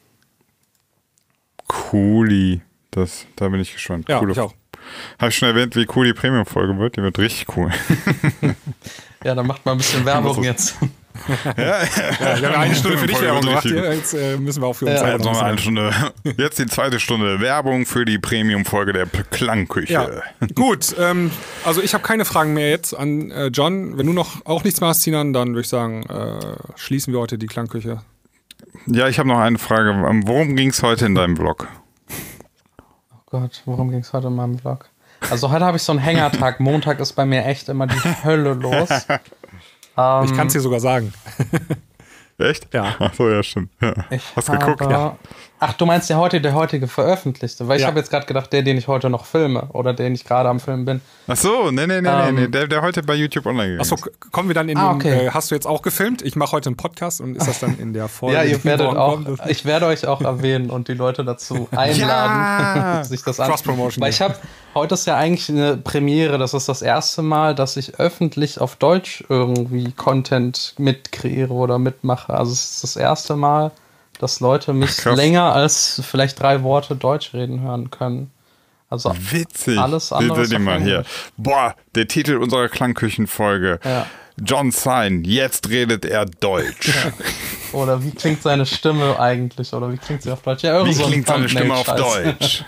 Cooli. Das, da bin ich gespannt. Ja, Coole ich auch. Habe ich schon erwähnt, wie cool die Premium-Folge wird? Die wird richtig cool. Ja, dann macht mal ein bisschen Werbung jetzt. Ja, wir haben eine Stunde für dich Folge Werbung wird gemacht. richtig Hier. Jetzt äh, müssen wir auch für uns Ja, selber Jetzt, noch noch ein eine bisschen- Stunde. Jetzt die zweite Stunde Werbung für die Premium-Folge der P- Klangküche. Ja, gut. Ähm, also ich habe keine Fragen mehr jetzt an äh, John. Wenn du noch auch nichts mehr hast, Sinan, dann würde ich sagen, äh, schließen wir heute die Klangküche. Ja, ich habe noch eine Frage. Worum ging es heute in deinem Blog? Oh Gott, worum ging es heute in meinem Vlog? Also heute habe ich so einen Hängertag. Montag ist bei mir echt immer die Hölle los. Ähm, Ich kann es dir sogar sagen. Echt? Ja. Ach so, ja, stimmt. Ja. Ich Hast habe geguckt? Ja. Ach, du meinst der heutige, der heutige veröffentlichte? Weil ich Ja. habe jetzt gerade gedacht, der, den ich heute noch filme oder den ich gerade am Filmen bin. Ach so, nee, nee, nee, Ähm, nee, nee, der, der heute bei YouTube online gegangen Achso, ist. k- kommen wir dann in Ah, den, okay. äh, hast du jetzt auch gefilmt? Ich mache heute einen Podcast und ist das dann in der Folge? Ja, ihr die werdet morgen auch, kommt? ich werde euch auch erwähnen und die Leute dazu einladen, Ja! sich das an. Cross-Promotion. Weil ich habe, heute ist ja eigentlich eine Premiere, das ist das erste Mal, dass ich öffentlich auf Deutsch irgendwie Content mitkreiere oder mitmache. Also es ist das erste Mal, dass Leute mich Krass. länger als vielleicht drei Worte Deutsch reden hören können. Also Witzig. alles andere Seht ist ihr auf mal hier. Englisch. Boah, der Titel unserer Klangküchenfolge. Ja. John Sign, jetzt redet er Deutsch. Oder wie klingt seine Stimme eigentlich? Oder wie klingt sie auf Deutsch? Ja, irgend Wie so ein klingt seine Stimme auf Thumbnail-Scheiß. Deutsch?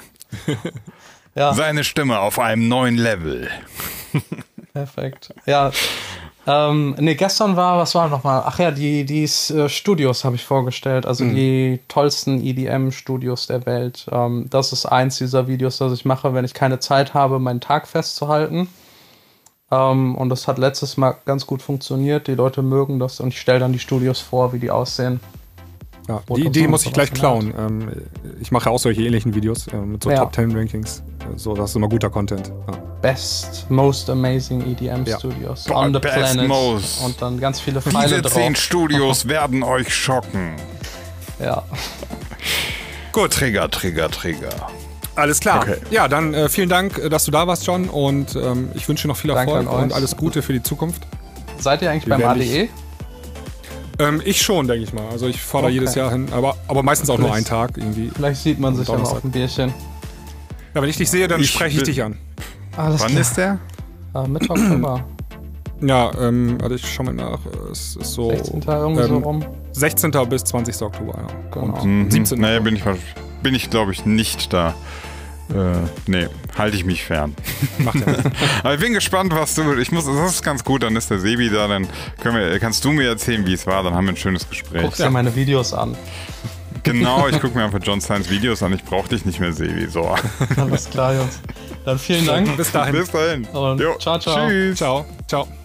Ja. Seine Stimme auf einem neuen Level. Perfekt. Ja. Ähm, nee, gestern war, was war nochmal? Ach ja, die, die äh, Studios habe ich vorgestellt. Also Mhm. die tollsten E D M-Studios der Welt. Ähm, das ist eins dieser Videos, das ich mache, wenn ich keine Zeit habe, meinen Tag festzuhalten. Ähm, und das hat letztes Mal ganz gut funktioniert. Die Leute mögen das und ich stelle dann die Studios vor, wie die aussehen. Ja, Fotos die Idee und muss ich sowas gleich in der klauen. Ähm, ich mache auch solche ähnlichen Videos äh, mit so Ja. Top Ten Rankings. Äh, So, das ist immer guter Content. Ja. Best, most amazing E D M-Studios Boah, on the best, planet. most. Und dann ganz viele Pfeile Diese drauf. zehn Studios werden euch schocken. Ja. Gut. Trigger, Trigger, Trigger. Alles klar. Okay. Ja, dann äh, vielen Dank, äh, dass du da warst, John. Und ähm, ich wünsche dir noch viel Danke Erfolg an euch. und alles Gute für die Zukunft. Seid ihr eigentlich Wir beim werden A D E? Ähm, ich schon, denke ich mal. Also ich fahre da Okay. jedes Jahr hin, aber, aber meistens auch nur einen Vielleicht- Tag irgendwie. Vielleicht sieht man sich ja mal Donnerstag. auf ein Bierchen. Ja, wenn ich dich sehe, dann Ich spreche ich will- dich an. Alles Wann ist der? Äh, Mitte Oktober. Ja, ähm, warte, ich schau mal nach. Es ist so sechzehnten irgendwie so ähm, rum. sechzehnten bis zwanzigsten Oktober, ja. Genau. Mhm. siebzehnten Naja, bin ich, bin ich glaube ich, nicht da. Äh, nee, halte ich mich fern. Macht ja nichts. Aber ich bin gespannt, was du. Ich muss, das ist ganz gut, dann ist der Sebi da, dann können wir, kannst du mir erzählen, wie es war, dann haben wir ein schönes Gespräch. Guckst dir meine Videos an. Genau, ich gucke mir einfach John Science Videos an, ich brauche dich nicht mehr, Sebi. So. Alles klar, Jungs. Dann vielen Dank. Bis dahin. Bis dahin. Und ciao, ciao. Tschüss. Ciao. Ciao.